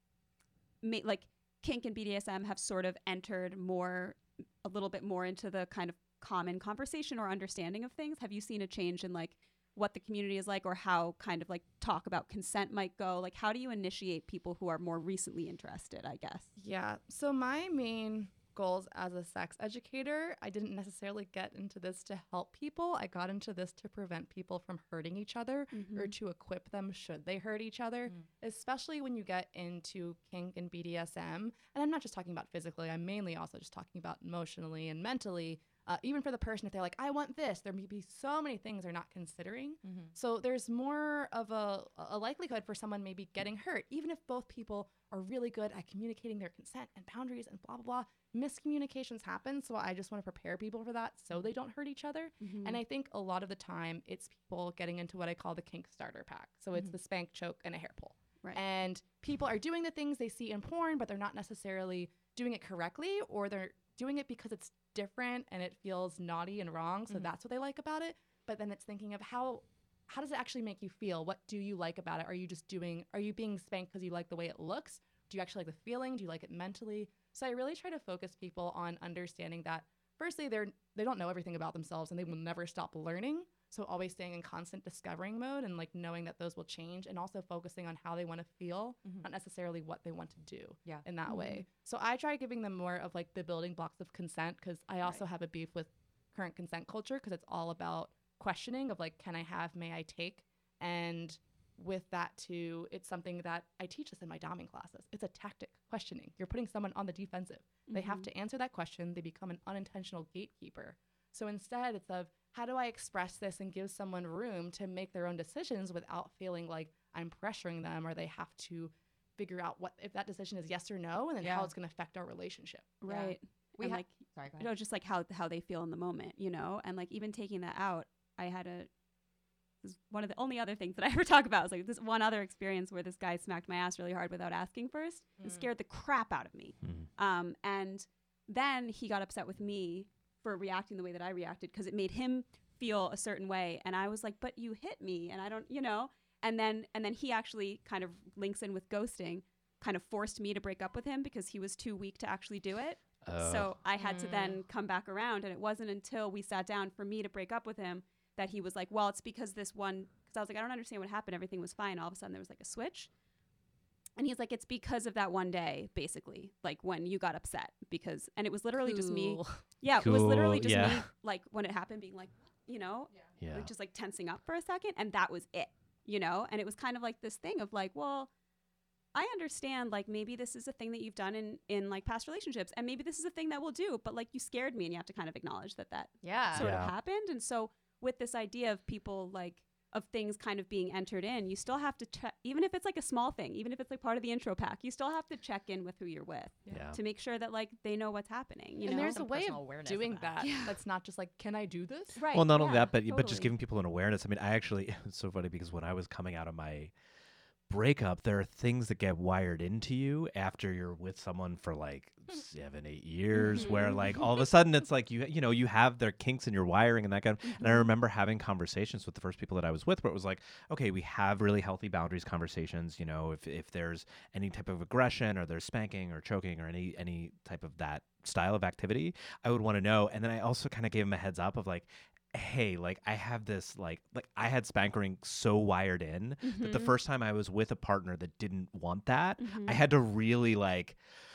ma- like kink and B D S M have sort of entered more, a little bit more into the kind of common conversation or understanding of things. Have you seen a change in like what the community is like, or how kind of like talk about consent might go? Like, how do you initiate people who are more recently interested, I guess? Yeah. So my main goals as a sex educator, I didn't necessarily get into this to help people. I got into this to prevent people from hurting each other or to equip them should they hurt each other, especially when you get into kink and B D S M. And I'm not just talking about physically, I'm mainly also just talking about emotionally and mentally. Uh, even for the person, if they're like, I want this, there may be so many things they're not considering. So there's more of a, a likelihood for someone maybe getting hurt, even if both people are really good at communicating their consent and boundaries and blah, blah, blah. Miscommunications happen. So I just want to prepare people for that so they don't hurt each other. Mm-hmm. And I think a lot of the time it's people getting into what I call the kink starter pack. So it's the spank, choke, and a hair pull. Right. And people are doing the things they see in porn, but they're not necessarily doing it correctly, or they're doing it because it's different and it feels naughty and wrong. So that's what they like about it. But then it's thinking of how how does it actually make you feel? What do you like about it? Are you just doing, are you being spanked because you like the way it looks? Do you actually like the feeling? Do you like it mentally? So I really try to focus people on understanding that firstly, they're they don't know everything about themselves and they will never stop learning. So always staying in constant discovering mode and like knowing that those will change, and also focusing on how they want to feel, not necessarily what they want to do Yeah. in that way. So I try giving them more of like the building blocks of consent, because I also have a beef with current consent culture, because it's all about questioning of like, can I have, may I take? And with that too, it's something that I teach this in my doming classes. It's a tactic, questioning. You're putting someone on the defensive. They have to answer that question. They become an unintentional gatekeeper. So instead, it's of how do I express this and give someone room to make their own decisions without feeling like I'm pressuring them, or they have to figure out what if that decision is yes or no, and then how Yeah. it's going to affect our relationship. Right. We And ha- like, Sorry, go you know, just like how how they feel in the moment, you know, and like even taking that out, I had a this is one of the only other things that I ever talk about is like this one other experience where this guy smacked my ass really hard without asking first. It scared the crap out of me. Mhm. Um, and then he got upset with me for reacting the way that I reacted, because it made him feel a certain way, and I was like, but you hit me, and I don't, you know. And then and then he actually kind of links in with ghosting, kind of forced me to break up with him because he was too weak to actually do it. Oh. So I had to then come back around, and it wasn't until we sat down for me to break up with him that he was like, well, it's because this one, because I was like, I don't understand what happened. Everything was fine. All of a sudden there was like a switch. And he's like, it's because of that one day, basically, like when you got upset, because, and it was literally just me. Cool. Yeah, it was literally Cool, just yeah. me, like when it happened, being like, you know, Yeah. like just like tensing up for a second, and that was it, you know. And it was kind of like this thing of like, well, I understand, like maybe this is a thing that you've done in in like past relationships, and maybe this is a thing that we'll do, but like you scared me, and you have to kind of acknowledge that that Yeah. sort Yeah. of happened. And so with this idea of people like of things kind of being entered in, you still have to check, even if it's like a small thing, even if it's like part of the intro pack, you still have to check in with who you're with Yeah. to make sure that like they know what's happening, you and know. there's a Some way personal of awareness of doing that. that. Yeah. That's not just like, can I do this? Right. Well, not only yeah, that, but but just totally. giving people an awareness. I mean, I actually it's so funny because when I was coming out of my breakup, there are things that get wired into you after you're with someone for like seven, eight years, where like all of a sudden it's like you you know you have their kinks in your wiring and that kind of. And I remember having conversations with the first people that I was with, where it was like, okay, we have really healthy boundaries conversations. You know, if if there's any type of aggression or there's spanking or choking or any any type of that style of activity, I would want to know. And then I also kind of gave them a heads up of like, hey, like I have this like like I had spankering so wired in that the Mhm. first time I was with a partner that didn't want that, Mhm. I had to really like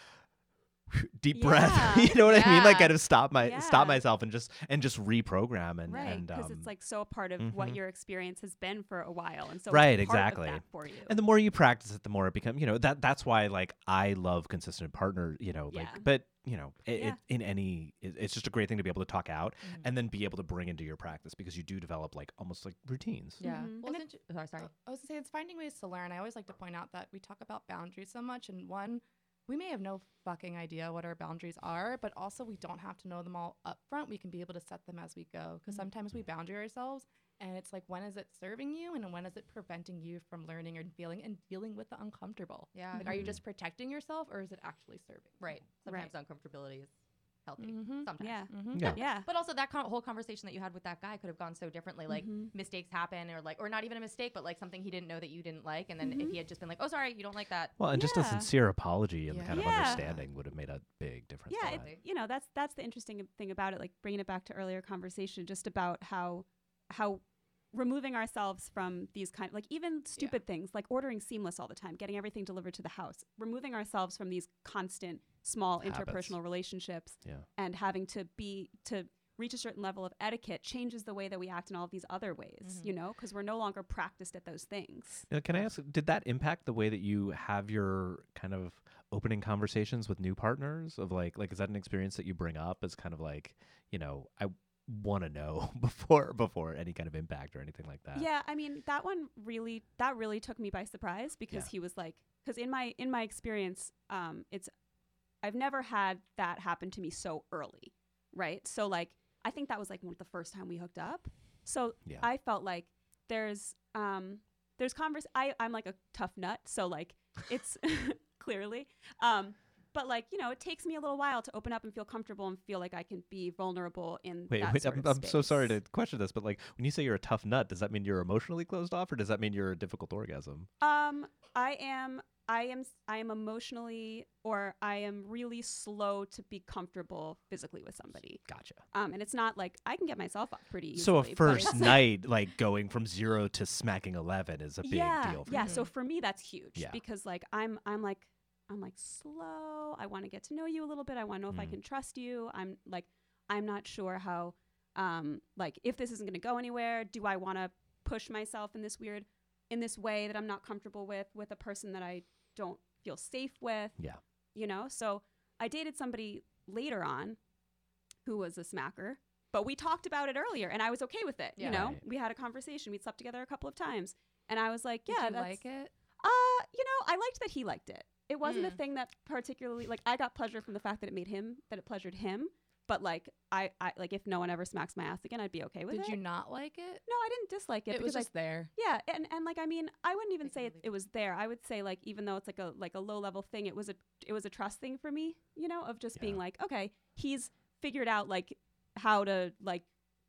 deep breath. Yeah. You know what I mean? Like Yeah. kind of stop my Yeah. stop myself and just and just reprogram and Right, and because um, it's like so a part of what mhm. your experience has been for a while, and so Right, it's part of exactly. that for you. and the more you practice it, the more it becomes, you know, that that's why like I love consistent partner, you know, like Yeah. but you know, it, Yeah. it in any it, it's just a great thing to be able to talk out Mhm. and then be able to bring into your practice because you do develop like almost like routines. Yeah. Mhm. Well, And isn't you- sorry, sorry. Uh, I was gonna say it's finding ways to learn. I always like to point out that we talk about boundaries so much, and one, we may have no fucking idea what our boundaries are, but also we don't have to know them all up front. We can be able to set them as we go, because sometimes we boundary ourselves, and it's like, when is it serving you, and when is it preventing you from learning and feeling and dealing with the uncomfortable? Yeah. Like, are you just protecting yourself, or is it actually serving? Right. Sometimes uncomfortability is healthy. Mhm. Sometimes. Yeah. Mm-hmm. Yeah. Yeah. But also that con- whole conversation that you had with that guy could have gone so differently. Like Mhm. mistakes happen, or like, or not even a mistake, but like something he didn't know that you didn't like. And then if Mhm. he had just been like, "Oh, sorry, you don't like that." Well, and just a Yeah. sincere apology and Yeah. kind of Yeah. understanding would have made a big difference. Yeah, to it, that. you know, that's that's the interesting thing about it. Like bringing it back to earlier conversation, just about how how removing ourselves from these kind like even stupid things like ordering seamless all the time, getting everything delivered to the house, removing ourselves from these constant small Habits. interpersonal relationships, Yeah. and having to be to reach a certain level of etiquette changes the way that we act in all of these other ways. Mhm. You know, because we're no longer practiced at those things. Now, can I ask, did that impact the way that you have your kind of opening conversations with new partners? Of like, like is that an experience that you bring up as kind of like, you know, I want to know before before any kind of impact or anything like that? Yeah, I mean that one really that really took me by surprise because Yeah. he was like, because in my in my experience, um, it's I've never had that happen to me so early, right? So like I think that was like one of the first time we hooked up. So Yeah. I felt like there's um there's converse. I I'm like a tough nut, so like it's clearly um. But like, you know, it takes me a little while to open up and feel comfortable and feel like I can be vulnerable in Wait, that wait, sort I'm, of I'm so sorry to space. question this, but like when you say you're a tough nut, does that mean you're emotionally closed off, or does that mean you're a difficult orgasm? Um, I am, I am, s- I am emotionally, or I am really slow to be comfortable physically with somebody. Gotcha. Um, and it's not like I can get myself up pretty easily. So a but first it's- night, like going from zero to smacking eleven, is a big yeah, deal. For yeah. you. So for me, that's huge Yeah. because like I'm, I'm like, I'm like slow. I want to get to know you a little bit. I want to know if I Mm. can trust you. I'm like, I'm not sure how, um, like if this isn't going to go anywhere. Do I want to push myself in this weird, in this way that I'm not comfortable with, with a person that I don't feel safe with? Yeah. You know. So I dated somebody later on, who was a smacker, but we talked about it earlier, and I was okay with it. Yeah. You know, Right. we had a conversation. We slept together a couple of times, and I was like, Did yeah, you that's, like it? uh, you know, I liked that he liked it. It wasn't a Mm. thing that particularly like I got pleasure from the fact that it made him that it pleasured him. But like I, I like if no one ever smacks my ass again, I'd be okay with Did it. you not like it? No, I didn't dislike it, It was because just there. I yeah, and, and like I mean, I wouldn't even Take it say or it, leave it was there. I would say like even though it's like a like a low level thing, it was a it was a trust thing for me, you know, of just being Yeah. like, okay, he's figured out like how to like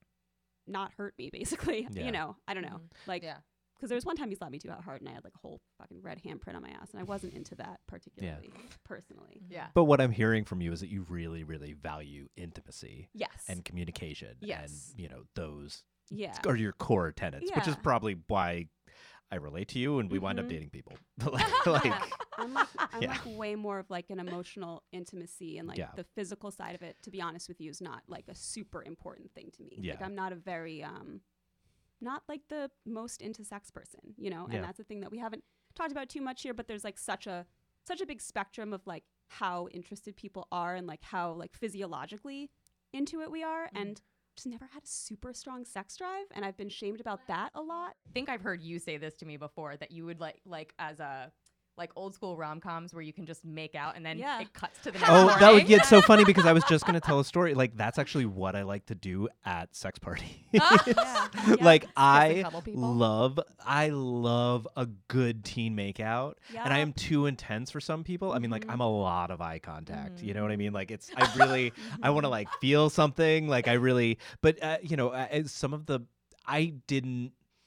not hurt me basically. Yeah. You know, I don't know. Like Yeah. because there was one time he slapped me too hard and I had like a whole fucking red handprint on my ass and I wasn't into that particularly personally. Yeah. But what I'm hearing from you is that you really, really value intimacy Yes. and communication, Yes. and you know those yeah. are your core tenets, which is Yeah. probably why I relate to you and we wind up Mhm. dating people. like, like, I'm like I'm Yeah. like way more of like an emotional intimacy and like Yeah. the physical side of it, to be honest with you, is not like a super important thing to me. Like Yeah. I'm not a very um not like the most into sex person, you know? And Yeah. that's the thing that we haven't talked about too much here, but there's like such a such a big spectrum of like how interested people are and like how like physiologically into it we are, and just never had a super strong sex drive, and I've been shamed about that a lot. I think I've heard you say this to me before, that you would like like as a like old school rom coms where you can just make out and then Yeah. it cuts to the next oh, morning. that would, yeah, it's so funny because I was just gonna tell a story. Like that's actually what I like to do at sex parties. Yeah. Like Just I a couple people? love, I love a good teen makeout, and I Yeah. am too intense for some people. I mean, like Mhm. I'm a lot of eye contact. You know what I Mhm. mean? Like it's, I really, I want to like feel something. Like I really, but uh, you know, uh, as some of the, I didn't.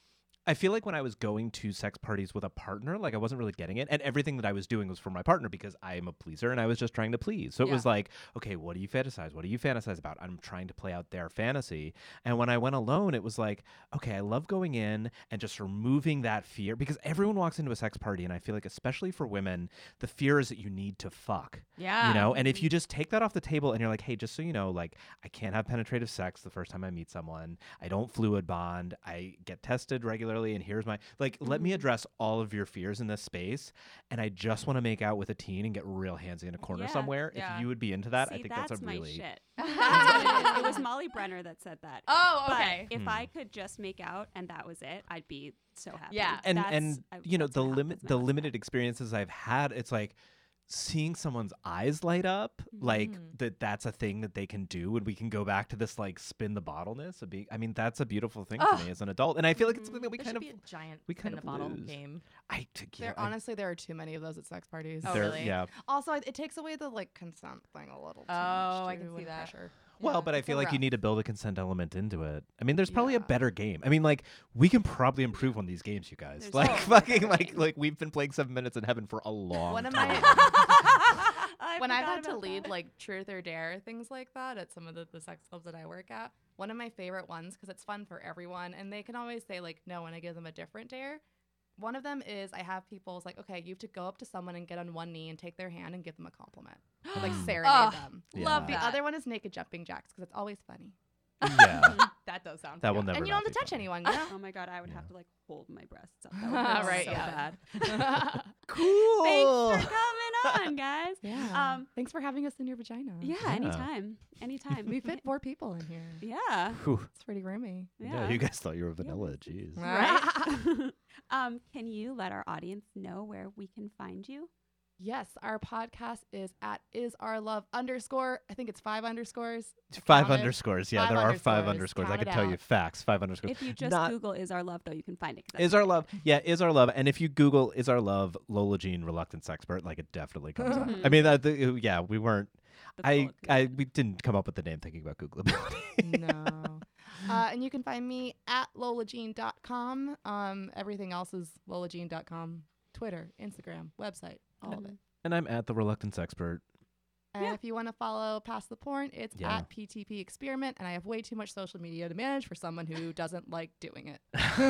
I feel like when I was going to sex parties with a partner, like I wasn't really getting it. And everything that I was doing was for my partner because I am a pleaser and I was just trying to please. So it Yeah. was like, okay, what do you fantasize? What do you fantasize about? I'm trying to play out their fantasy. And when I went alone, it was like, okay, I love going in and just removing that fear because everyone walks into a sex party. And I feel like, especially for women, the fear is that you need to fuck. Yeah. You know, and if you just take that off the table and you're like, hey, just so you know, like I can't have penetrative sex the first time I meet someone. I don't fluid bond. I get tested regularly. And here's my, like, let me address all of your fears in this space. And I just want to make out with a teen and get real handsy in a corner Yeah, somewhere. yeah. If you would be into that, See, I think that's, that's, a my really. shit. That's what it is. It was Molly Brenner that said that. Oh, But okay. if Hmm. I could just make out and that was it, I'd be so happy. Yeah. And That's- and I- you know that's the my- limit that's my the last limited step. experiences I've had, it's like seeing someone's eyes light up, like Mhm. that that's a thing that they can do, and we can go back to this like spin the bottleness of being. I mean, that's a beautiful thing Oh. for me as an adult, and I feel like it's something that we There kind should of be a giant we spin kind the of bottle lose. game. I t- yeah, There, I- honestly, there are too many of those at sex parties. Oh, there- really? yeah. Also, it, it takes away the like consent thing a little too Oh, much. I can too, see and that. pressure. Well, Yeah, but I it's feel a like you rough. need to build a consent element into it. I mean, there's probably a Yeah. better game. I mean, like we can probably improve on these games, you guys. There's like so fucking many like games. like we've been playing Seven Minutes in Heaven for a long One of time. my I when I've forgot had to about lead that. like truth or dare things like that at some of the, the sex clubs that I work at, one of my favorite ones because it's fun for everyone and they can always say like no when I give them a different dare. One of them is I have people it's like okay you have to go up to someone and get on one knee and take their hand and give them a compliment, or, like serenade Oh, them. Love The that. other one is naked jumping jacks because it's always funny. Yeah, That does sound that will fun. never. and you don't not have to be touch funny. anyone, you know? Oh my god, I would Yeah. have to like hold my breasts up. That would hurt Right, so yeah. bad. Cool. Thanks for coming on, guys. Yeah. Um, Thanks for having us in your vagina. yeah, Yeah. anytime, anytime. We fit four people in here. Yeah, Whew. It's pretty roomy. Yeah. you guys thought you were vanilla. Jeez. right. um, can you let our audience know where we can find you? Yes, our podcast is at is our love underscore. I think it's five underscores. I Five counted. underscores. Yeah, Five there are five underscores. underscores. I Count can it tell you out. facts. Five underscores. If you just Not- Google "Is Our Love," though, you can find it. 'cause that's Is our love? Yeah, is our love. And if you Google "Is our love" Lola Jean reluctance expert, like it definitely comes up. I mean, that the, yeah, we weren't. the I book. I we didn't come up with the name thinking about Googleability. No. Uh, and you can find me at lola jean dot com. Um, everything else is lola jean dot com. Twitter, Instagram, website, all of it. And I'm at the reluctance expert. And Yeah. if you want to follow Past the Porn, it's Yeah. at P T P Experiment. And I have way too much social media to manage for someone who doesn't like doing it.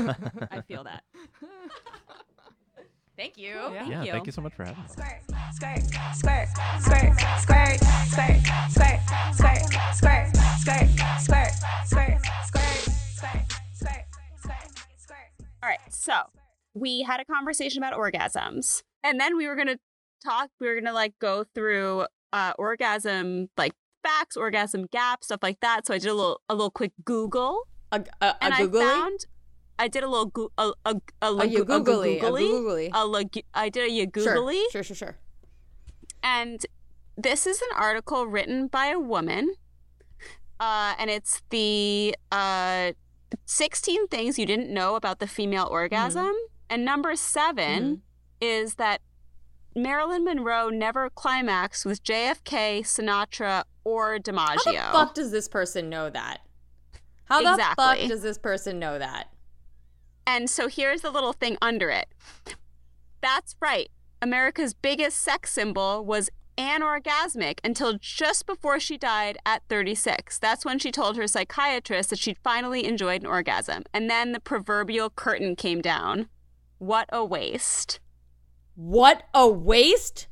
I feel that. Thank you. Yeah. Thank yeah, you. thank you so much for having us. Squirt, squirt, squirt, squirt, squirt, squirt, squirt, squirt, squirt, squirt, squirt, squirt, squirt, squirt, squirt, squirt. All right. So we had a conversation about orgasms, and then we were going to talk, we were going to like go through uh, orgasm, like facts, orgasm gaps, stuff like that. So I did a little, a little quick Google, A, a, and a I googly? found, I did a little, go- a, a, a, A lo- you a googly. A googly, googly. a lo- I did a you googly. Sure, sure, sure, sure. And this is an article written by a woman. Uh, and it's the uh, sixteen things you didn't know about the female orgasm. And number seven is that Marilyn Monroe never climaxed with J F K, Sinatra, or DiMaggio. How the fuck does this person know that? How the Exactly. fuck does this person know that? And so here's the little thing under it. That's right. America's biggest sex symbol was anorgasmic until just before she died at thirty-six. That's when she told her psychiatrist that she'd finally enjoyed an orgasm. And then the proverbial curtain came down. What a waste. What a waste!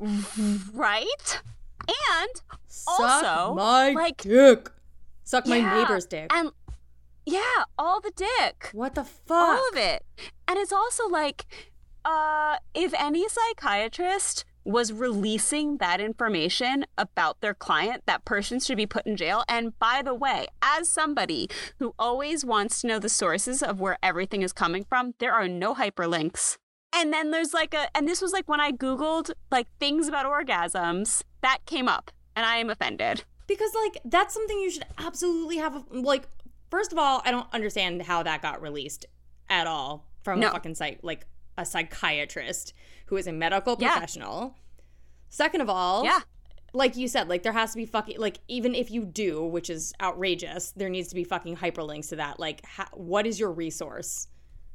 Right? And Suck Also, my like- dick. Suck my Yeah, neighbor's dick. and yeah, all the dick. What the fuck? All of it. And it's also like, uh, if any psychiatrist was releasing that information about their client, that person should be put in jail. And by the way, as somebody who always wants to know the sources of where everything is coming from, there are no hyperlinks. And then there's like a, and this was like when I Googled like things about orgasms, that came up, and I am offended. Because, like, that's something you should absolutely have. A, like, first of all, I don't understand how that got released at all from No. a fucking site, like a psychiatrist who is a medical Yeah. professional. Second of all, Yeah. like you said, like, there has to be fucking, like, even if you do, which is outrageous, there needs to be fucking hyperlinks to that. Like, ha- what is your resource?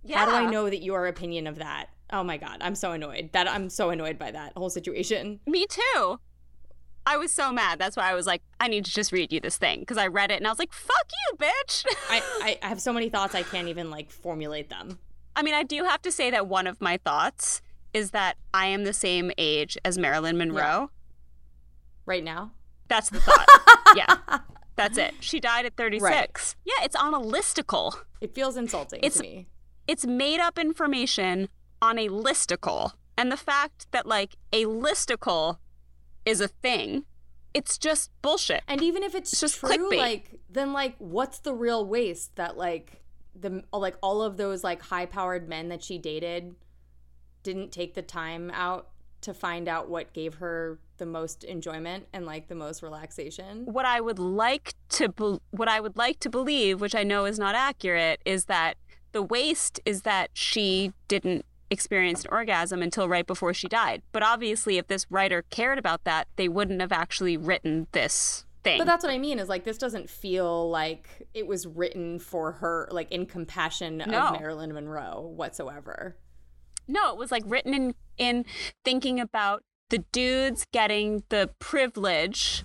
How do I Yeah. know that your opinion of that? Oh my God, I'm so annoyed. That I'm so annoyed by that whole situation. Me too. I was so mad. That's why I was like, I need to just read you this thing because I read it and I was like, fuck you, bitch. I, I have so many thoughts I can't even like formulate them. I mean, I do have to say that one of my thoughts is that I am the same age as Marilyn Monroe. Yeah. Right now? That's the thought. Yeah. That's it. She died at thirty-six. Right. Yeah, it's on a listicle. It feels insulting It's- to me. It's made up information on a listicle. And the fact that, like, a listicle is a thing, it's just bullshit. And even if it's, It's just true, clickbait. like, then like, what's the real waste that like the like all of those like high-powered men that she dated didn't take the time out to find out what gave her the most enjoyment and like the most relaxation? What I would like to be- what I would like to believe, which I know is not accurate, is that the waste is that she didn't experience an orgasm until right before she died. But obviously, if this writer cared about that, they wouldn't have actually written this thing. But that's what I mean is like this doesn't feel like it was written for her, like in compassion No. of Marilyn Monroe whatsoever. No, it was like written in in thinking about the dudes getting the privilege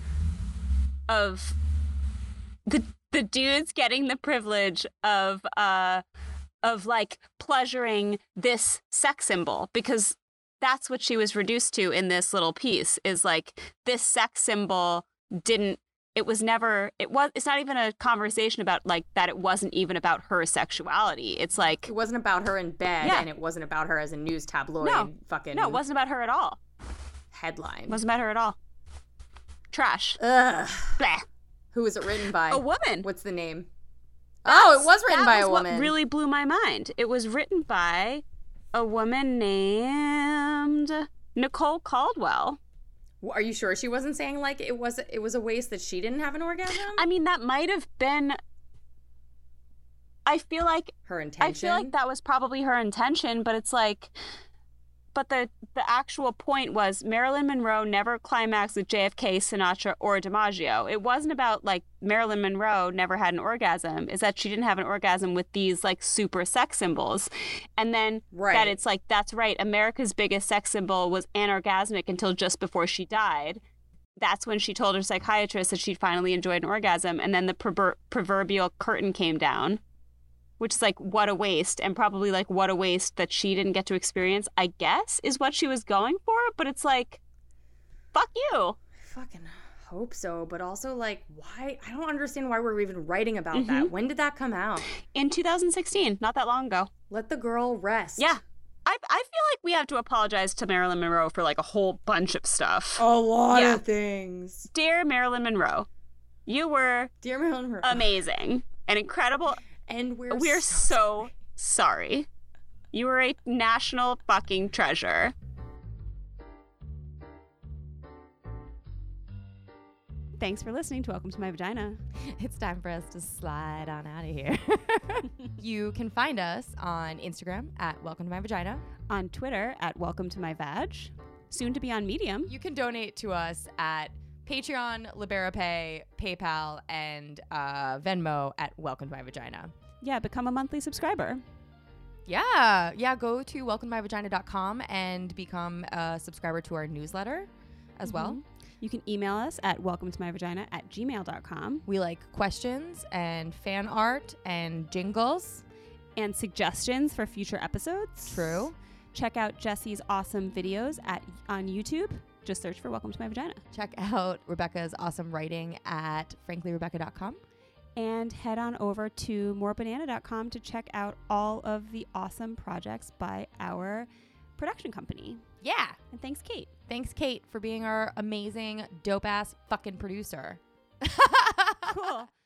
of the the dudes getting the privilege of uh of like pleasuring this sex symbol, because that's what she was reduced to in this little piece, is like this sex symbol didn't it was never it was it's not even a conversation about like that it wasn't even about her sexuality. It's like It wasn't about her in bed, Yeah. and it wasn't about her as a news tabloid No. fucking no, it wasn't about her at all. headline. It wasn't about her at all. Trash. Ugh. Blah. Who was it written by? A woman. What's the name? Oh, it was written that by was a woman. What really blew my mind. It was written by a woman named Nicole Caldwell. Are you sure she wasn't saying like it was it was a waste that she didn't have an orgasm? I mean, that might have been. I feel like Her intention. I feel like that was probably her intention, but it's like, but the the actual point was Marilyn Monroe never climaxed with J F K, Sinatra, or DiMaggio. It wasn't about like Marilyn Monroe never had an orgasm. Is that she didn't have an orgasm with these like super sex symbols, and then Right. that it's like that's right. America's biggest sex symbol was anorgasmic until just before she died. That's when she told her psychiatrist that she'd finally enjoyed an orgasm, and then the prover- proverbial curtain came down. Which is like, what a waste, and probably like, what a waste that she didn't get to experience, I guess, is what she was going for. But it's like, fuck you. fucking hope so, but also like why I don't understand why we're even writing about Mm-hmm. that. When did that come out? In two thousand sixteen, not that long ago. Let the girl rest. Yeah. I, I feel like we have to apologize to Marilyn Monroe for like a whole bunch of stuff. A lot Yeah. of things. Dear Marilyn Monroe, you were Dear Marilyn Monroe. amazing and incredible. and we're We're so, so sorry. You were a national fucking treasure. Thanks for listening to Welcome to My Vagina. It's time for us to slide on out of here. You can find us on Instagram at Welcome to My Vagina. On Twitter at Welcome to My Vag. Soon to be on Medium. You can donate to us at Patreon, LiberaPay, PayPal, and uh, Venmo at Welcome to My Vagina. Yeah, become a monthly subscriber. Yeah, yeah. Go to welcome to my vagina dot com and become a subscriber to our newsletter as well. You can email us at welcome to my vagina at gmail dot com. We like questions and fan art and jingles. And suggestions for future episodes. True. Check out Jessie's awesome videos at on YouTube. Just search for Welcome to My Vagina. Check out Rebecca's awesome writing at frankly rebecca dot com. And head on over to more banana dot com to check out all of the awesome projects by our production company. Yeah. And thanks, Kate. Thanks, Kate, for being our amazing, dope ass fucking producer. Cool.